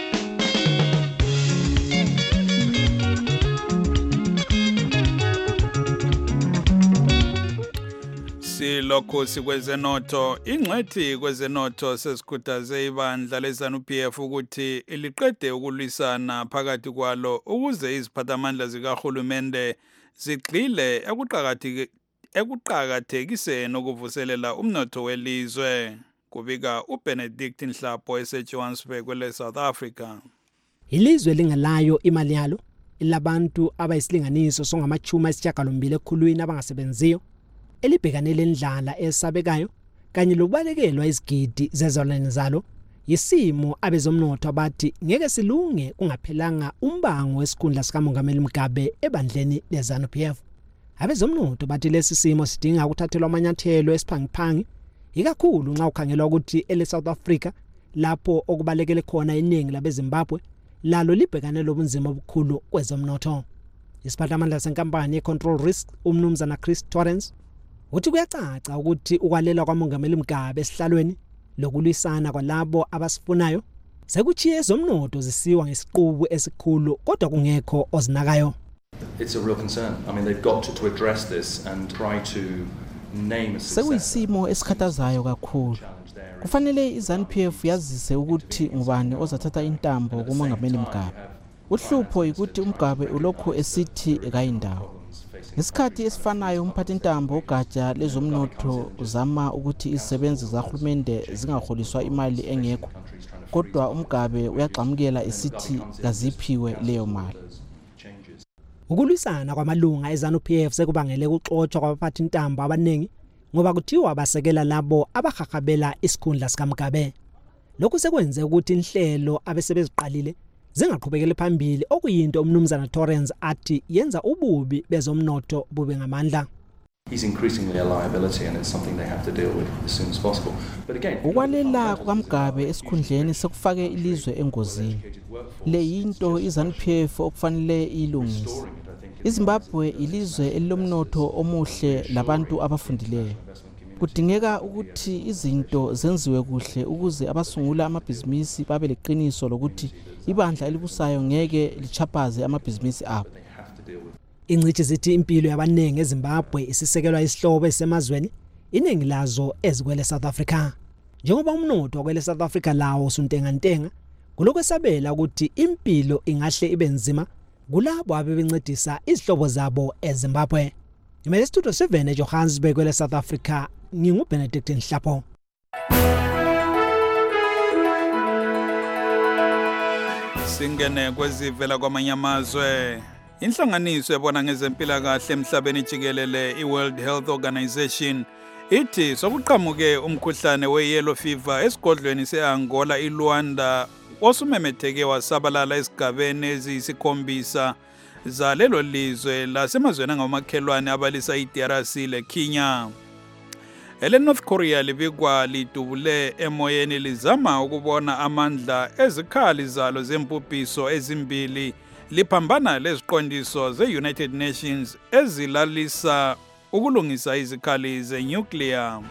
Silokho sikwezenotho ingcwethi kwezenotho sesikhuthaze ibandla leZANU-P F ukuthi iliqede ukulwisana phakathi kwalo ukuze iziphathamandla zikahulumende zigxile ekuqhakathekiseni ekuqhakathekiseni ukuvuselela umnotho welizwe. Kubika uBenedict Nhlapho eseJohannesburg kwele South Africa. Ilizwe lingelayo imali yalo ilabantu abayisilinganiso songamachumi ayisishiyagalombili ekhulwini abangasebenziyo elibhekanele indlala esabekayo kanye lokubalekelwa izigidi zezolwane zalo yisimo abezomnotho abathi ngeke silunge kungaphelanga umbango wesikhundla sikamongameli Mugabe ebandleni leZANU-P F. Abezomnotho bathi lesi simo sidinga ukuthathelwa amanyathelo esiphangiphangi ikakhulu nxa ukhangelwa ukuthi ele South Africa lapho okubalekele khona iningi labeZimbabwe lalo libhekanele ubunzima obukhulu kwezomnotho. Isiphathamandla senkampani ye-Control Risk umnumzana Chris Torrance uthi kuyacaca ukuthi ukwalela kwamongameli Mugabe esihlalweni lokulwisana kwalabo abasifunayo sekuchiye ezomnotho zisiwa ngesiqubu esikhulu kodwa kungekho ozinakayo. It's a real concern. I mean, they've got to, to address this and try to name a successor. Sekuyisimo esikhathazayo kakhulu. Kufanele iZANU-P F yazise ukuthi ngubani ozathatha intambo kumongameli Mugabe. Uhlupho ukuthi uMugabe ulokhu esithi ekayindawo. Ngesikhathi esifanayo umphathi intambo ugatsha lezomnotho uzama ukuthi izisebenzi zahulumende zingaholiswa imali engekho. Kodwa uMugabe uyagxamukela esithi kaziphiwe leyo mali. Ukulwisana kwamalunga eZANU-P F sekubangele ukuxoxwa kwabaphathi intambo abaningi ngoba kuthiwa basekela labo abahahhabela isikhundla sikaMugabe. Lokhu sekwenze ukuthi inhlelo abesebeziqalile zingaqhubekele phambili okuyinto umnumzana Torrance athi yenza ububi bezomnotho bube ngamandla. He's increasingly a liability and it's something they have to deal with as soon as possible. But again, ukwalela kukaMugabe esikhundleni sekufake ilizwe engozini. Le yinto iZANU-P F okufanele ilungise. iZimbabwe ilizwe elilomnotho omuhle labantu abafundileyo. Kudingeka ukuthi izinto zenziwe kuhle ukuze abasungula amabhizinisi babe leqiniso lokuthi ibandla elibusayo ngeke lichapaze amabhizinisi abo. Ingcithi zithi impilo yabanengi eZimbabwe isisekelwa isihlobo esemazweni iningi lazo ezikwele South Africa. Njengoba umnotho kwele South Africa lawo usuntenga ntenga kuloko esabela ukuthi impilo ingahle ibe nzima kulabo abebencedisa izihlobo zabo eZimbabwe. Imele Studio seven eJohannesburg kwele South Africa nginguBenedict Nhlapho. Singene kwezivela kwamanye amazwe. Inhlanganiso ebona ngezempilakahle emhlabeni jikelele iWorld Health Organization ithi sokuqhamuke umkhuhlane we-yellow fever esigodlweni se-Angola iLuanda osumemetheke wasabalala esigabeni eziyisikhombisa zalelo lizwe lasemazweni angamakhelwane abalisa i-D R C leKenya. Ele North Korea libikwa lidubule emoyeni lizama ukubona amandla ezikhali zalo zempuphiso ezimbili liphambana leziqondiso ze-United Nations ezilalisa ukulungisa izikhali ze-nuclear.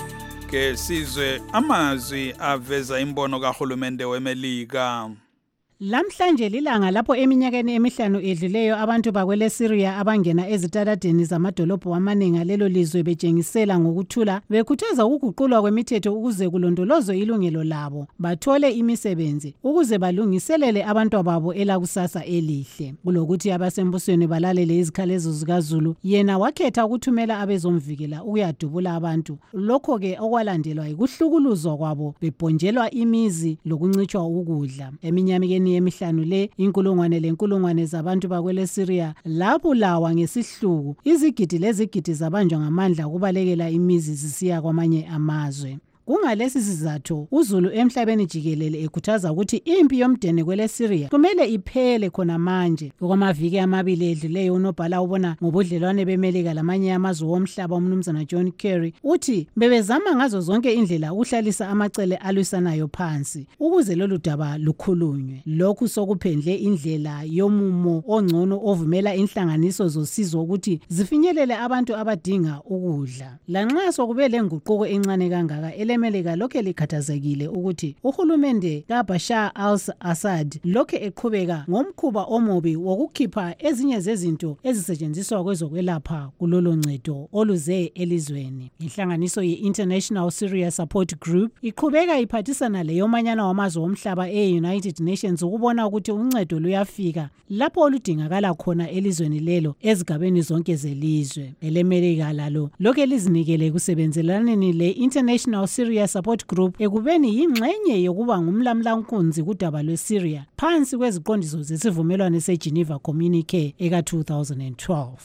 Ke sizwe amazwi aveza imbono kahulumende weMelika. Lamhlanje lilanga lapho eminyakeni emihlanu edluleyo abantu bakwele Syria abangena ezitaladeni zamadolobho amaningi alelo lizwe betshengisela ngokuthula bekhuthaza ukuguqulwa kwemithetho ukuze kulondolozwe ilungelo labo bathole imisebenzi ukuze balungiselele abantu babo elakusasa elihle. Kulokuthi abasembusweni balalele izikhalezo zikaZulu, yena wakhetha ukuthumela abezomvikela ukuyadubula abantu. Lokho ke okwalandelwa yikuhlukuluzwa kwabo bebhonjelwa imizi lokuncitshwa ukudla. Eminyamikeni emihlanu le inkulungwane lenkulungwane zabantu bakwele Syria labulawa ngesihluku, izigidi lezigidi zabanjwa ngamandla ukubalekela imizi zisiya kwamanye amazwe. Kungalesi sizathu uZulu emhlabeni jikelele ekhuthaza ukuthi impi yomdeni kwele Syria kumele iphele khona manje. Okwamaviki amabili edluleyo unobhala ubona ngobudlelwane beMelika lamanye amazwe womhlaba umnumzana John Kerry uthi bebezama ngazo zonke indlela ukuhlalisa amacele alwisanayo phansi ukuze lolu daba lukhulunywe. Lokhu sokuphendle indlela yomumo ongcono ovumela inhlanganiso zosizo ukuthi zifinyelele abantu abadinga ukudla. Lanxa sokube lenguquko encane kangaka Melika lokhe likhathazekile ukuthi uhulumende kaBashar al-Assad lokhe eqhubeka ngomkhuba omubi wokukhipha ezinye zezinto ezisetshenziswa kwezokwelapha kulolo ncedo oluze elizweni. Inhlanganiso ye-International Syria Support Group iqhubeka iphathisana leyomanyana wamazwe omhlaba e-United Nations ukubona ukuthi uncedo luyafika lapho oludingakala khona elizweni lelo ezigabeni zonke zelizwe. EleMelika lalo lokhe lizinikele kusebenzelaneni le-International Syria Support Group ekubeni yingxenye yokuba ngumlamlankunzi kudaba lweSyria phansi kweziqondiso zesivumelwano seGeneva Communique eka two thousand twelve.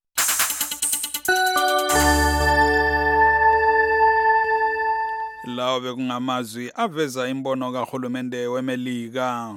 Lawo bekungamazwi aveza imbono kahulumende weMelika.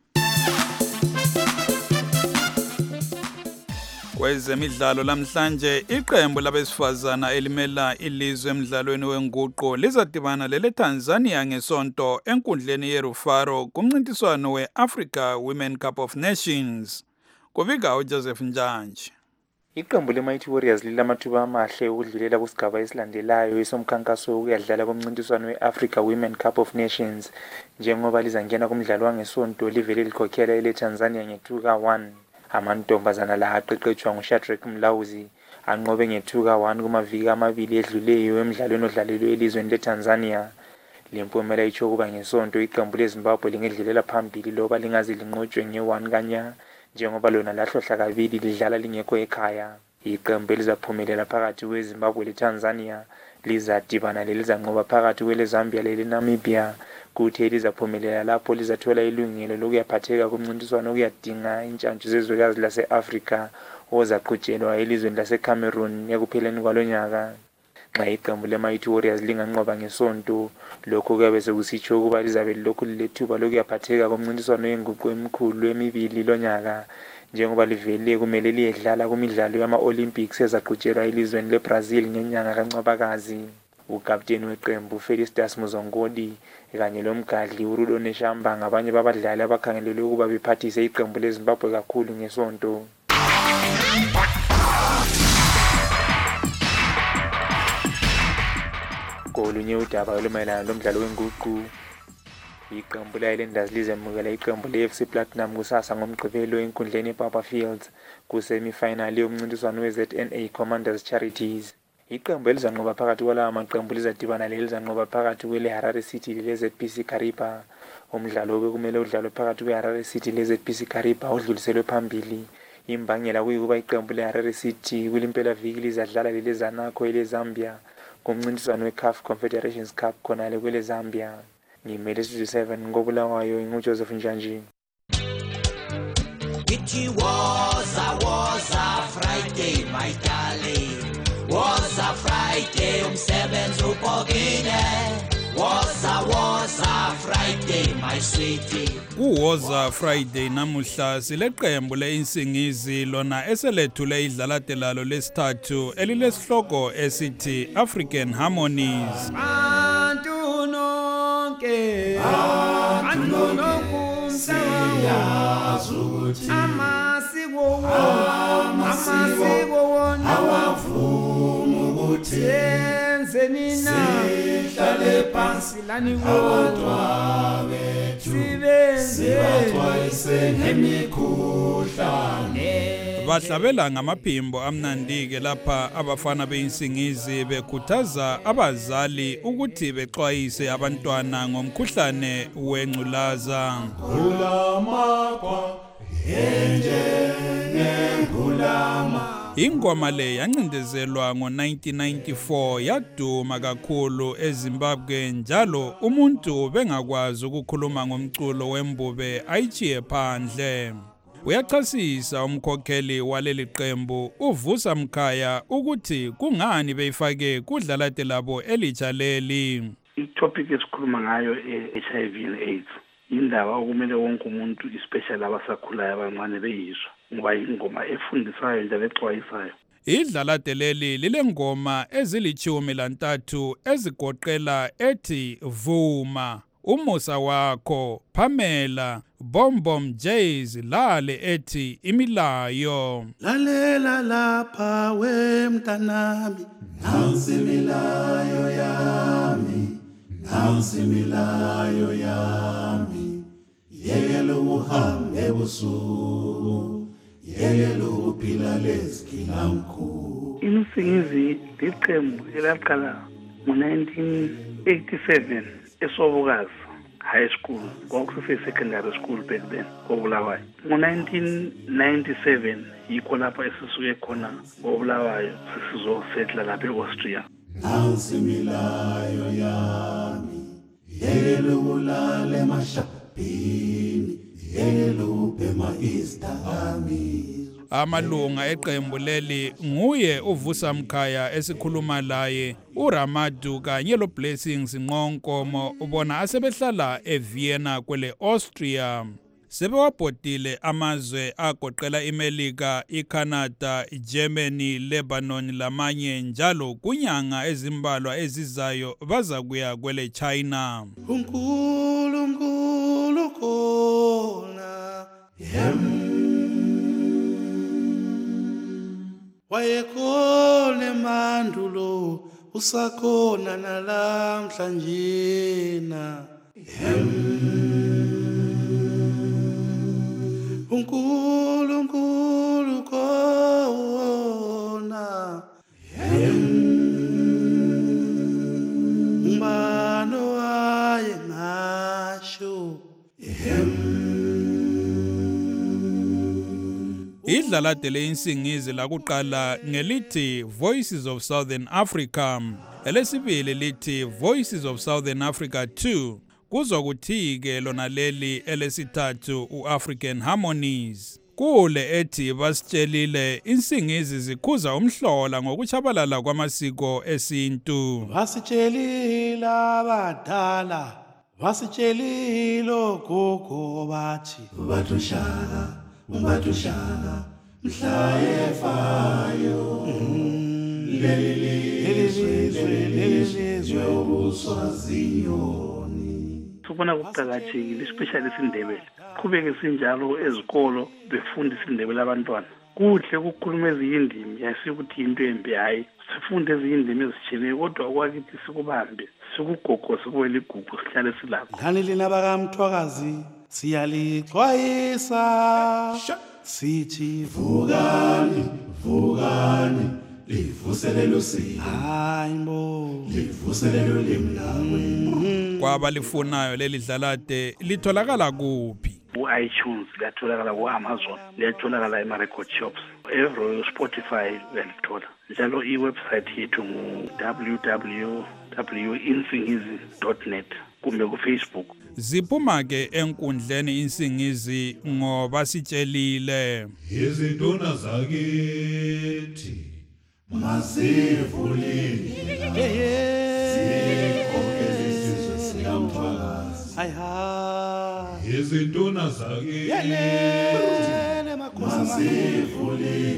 Kwezemidlalo lamhlanje iqembu labesifazana elimela ilizwe emidlalweni wenguqu lizadibana lele Tanzania ngesonto enkundleni yeRufaro kumncintiswano we-Africa Women Cup of Nations. Kuvika uJoseph Njanje. Iqembu le-Mighty Warriors lilamathuba amahle ukudlulela kusigaba esilandelayo esomkhankaso ukuyadlala kumncintiswano we-Africa Women Cup of Nations njengoba lizangena kumdlalo wangesonto livele likhokhela ele Tanzania nge-two ka one. Amantombazana la aqeqetshwa nguShadrack Mlawuzi anqobe nge-two ka one kumaviki amabili edluleyo emidlalweni odlalelwe elizweni leTanzania. Lempumela itsho kuba ngesonto iqembu leZimbabwe lingedlulela phambili loba lingaze linqotshwe nge-one kanya njengoba lona lahlohla kabili lidlala lingekho ekhaya. Iqembu elizaphumelela phakathi kweZimbabwe leTanzania lizadibana lelizanqoba phakathi kweleZambia leNamibia kuthi elizaphumelela lapho lizathola ilungelo lokuyaphatheka kumncintiswano okuyadinga intshantshu zezwekazi lase-Afrika ozaqhutshelwa elizweni laseCameroon ekupheleni kwalonyaka. Nxa iqembu le-Mighty Warriors linganqoba ngesonto lokho kuyabe sekusitsho ukuba lizabe lilokhu lilethuba lokuyaphatheka kumncintiswano yenguqu emikhulu emibili lonyaka njengoba livele kumele liyedlala kumidlalo yama-Olympics ezaqhutshelwa elizweni leBrazil ngenyanga kaNcwabakazi. Ukapteni weqembu Felistas Muzongodi kanye lomgadli uRudo Neshamba ngabanye babadlali abakhangelelwe ukuba bephathise iqembu leZimbabwe kakhulu ngesonto. Kolunye udaba olumayelana lomdlalo wenguqu iqembu le-Highlanders lizemukela iqembu le-F C Platinum kusasa ngomgqibelo enkundleni ePapa Fields kusemifinali yomncintiswano we-Z N A Commanders Charities. Iqembu elizanqoba phakathi kwalawa maqembu lizadibana lelizanqoba phakathi kwele-Harare City le-Z P C Kariba. Umdlalo bekumele udlalwe phakathi kwe-Harare City le-Z P C Kariba udluliselwe phambili. Imbangela kuyikuba iqembu le-Harare City kulimpelaviki lizadlala lele-Zanaco ele-Zambia kumncintiswano we-C A F Confederations Cup khonale kwele-Zambia. Ngimele Studio seven ngobulawayo nguJoseph Njanje. It was a was a Friday my darling. Was a Friday umsebenzi ubhokile. Was a was a Friday my sweetie. Kuwoza Friday namuhla sileqembu leinsingizi lona eselethule idlalate lalo lesithathu elilesihloko esithi African Harmonies. Bantu nonke bantu nonke amasiko amasiko wona awavuma ukuthi senze nina sihlale phansi lani abantwana bethu sibaxwayise ngemikhuhlane. Bahlabela ngamaphimbo amnandike lapha abafana beinsingizi bekhuthaza abazali ukuthi bexwayise abantwana ngomkhuhlane wengculaza. Ngulamakwa ngulama. Ingoma le yancindezelwa ngo nineteen ninety-four yaduma kakhulu eZimbabwe njalo umuntu bengakwazi ukukhuluma ngomculo wembube ayichiye phandle. Uyachasisa umkhokheli waleli qembu uvusa Mkhaya ukuthi kungani beyifake kudlalate labo elitsha leli. I-topic esikhuluma ngayo e-H I V and AIDS indaba okumele wonke umuntu especially abasakhulayo abancane beyizwa ngoba ingoma efundisayo njalo exwayisayo. Idlalate leli lilengoma ezilichumi lantathu ezigoqela ethi Vuma, Umusa wakho, Pamela, Bom Bom Jays lale ethi Imilayo. Lalela lapha wemntanami, nansi imilayo yami, nansi imilayo yami. Yekela uhambe ebusuku, yekela ukuphila lesikhila mkhulu. Insingizi liqembu elaqala ngo nineteen eighty-seven eSobokazi High School, kwakusese secondary school back then koBulawayo. Ngo nineteen ninety-seven yikho lapha esisuke khona koBulawayo sisizosetla lapha eAustria. Nansi imilayo yami, yekela ukulala emashapini, yekela ubhema istami. Amalunga eqembu leli nguye uvusa Mkhaya esikhuluma laye, uRamadu kanye lo Blessings Nqonkomo ubona asebehlala eVienna kwele Austria. Sebewabhodile amazwe agoqela iMelika, iCanada, iGermany, Lebanon lamanye njalo kunyanga ezimbalwa ezizayo baza kuya kwele China. uNkulunkulu khona yem wayekhona emandulo usakhona nalamhlanje na uNkulunkulu khona umbano waye ngasho Idlalate le insingizi lakuqala ngelithi Voices of Southern Africa, elesibili lithi Voices of Southern Africa two, kuzokuthi-ke lona leli elesithathu uAfrican Harmonies. Kule ethi basitshelile insingizi zikhuza umhlola ngokuchabalala kwamasiko esintu. Basitshelile abadala, basitshelile ogogo bathi bathushaka Umbatushaka mhla efayo lelizwe ubuswaziyoni. Kubona kuqakathekile especially isiNdebele. Qhubeke sinjalo ezikolo befundisa isiNdebele abantwana. Kuhle ukukhuluma ezindimi yasikuthi into embi hayi. Sifunde ezindimi ezitshileyo kodwa okwakithi sikubambe, sikugogo sikuwele igugu sihlale silapho. Ngani lina bakamthwakazi siyalixwayisa sithi vukani vukani livuselelo siko hayibo livuselelo limlawe. Kwaba lifunayo leli dlalate litholakala kuphi? Ku-iTunes liyatholakala, ku-Amazon liyatholakala ema-record shops, every Spotify uyalithola. Njalo iwebsite yethu ngu w w w dot insingizi dot net kumbe ku-Facebook. Ziphuma ke enkundleni insingizi ngoba sitshelile izinduna zakithi masivulile sikhokelizwe sikamthwakazi hayiha izinduna zakithi masivulile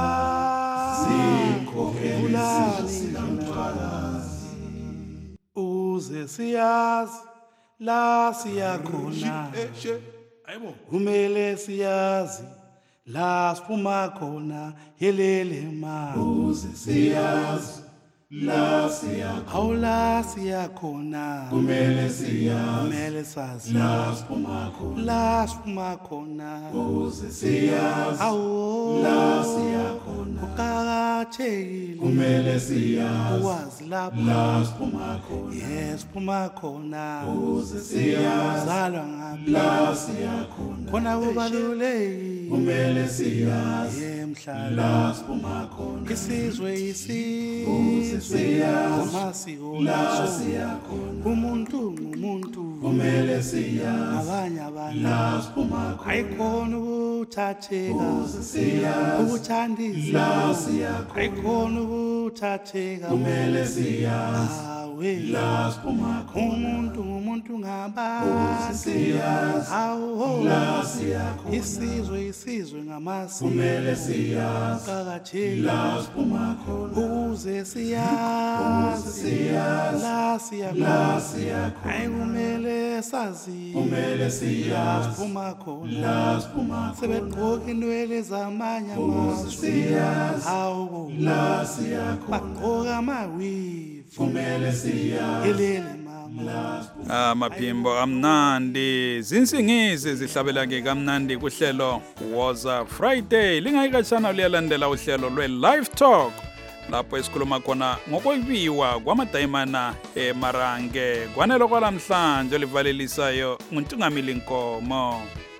sikhokelizwe sikamthwakazi uze siyazi la siyakhona kumele siyazi la siphuma khona yelele ma uze siyazi la siyakhona awu la siyakhona kumele siyazi kumele sazi la siphuma khona la siphuma khona uze siyazi awu la siyakhona kuqakathekile kumele siyazi wazi lapha la siphuma khona yes siphuma khona uze siyazi zalwa ngaphi la siyakhona khona kubalulekile kumele siyazi emhlala la siphuma khona isizwe isizwe siyazi amasiko la siyakhona umuntu ngumuntu kumele siyazi abanye abantu la siphuma khona ayikhona ukuthatheka siyazi ukuthandisa la siyakhona ayikhona ukuthatheka kumele siyazi awe la siphuma khona umuntu ngumuntu ngabantu siyazi awu la siyakhona isizwe isizwe ngamasiko kumele siyazi qakathekile la siphuma khona uze siyazi la siyakhona ayikumele sazi kumele siyazi siphuma khona sebegqoka inwele zamanye amazwe awu la siyakhona bagqoka amawivi kumele siyazi ilele amaphimbo amnandi zinsingizi zihlabela ke kamnandi kuhlelo Woza Friday lingayikashana liyalandela uhlelo lwe Live Talk lapho esikhuluma khona ngokwebiwa kwamadayimana eMarange kwanelo kwalamhlanje livalelisayo nguNtungamili Nkomo.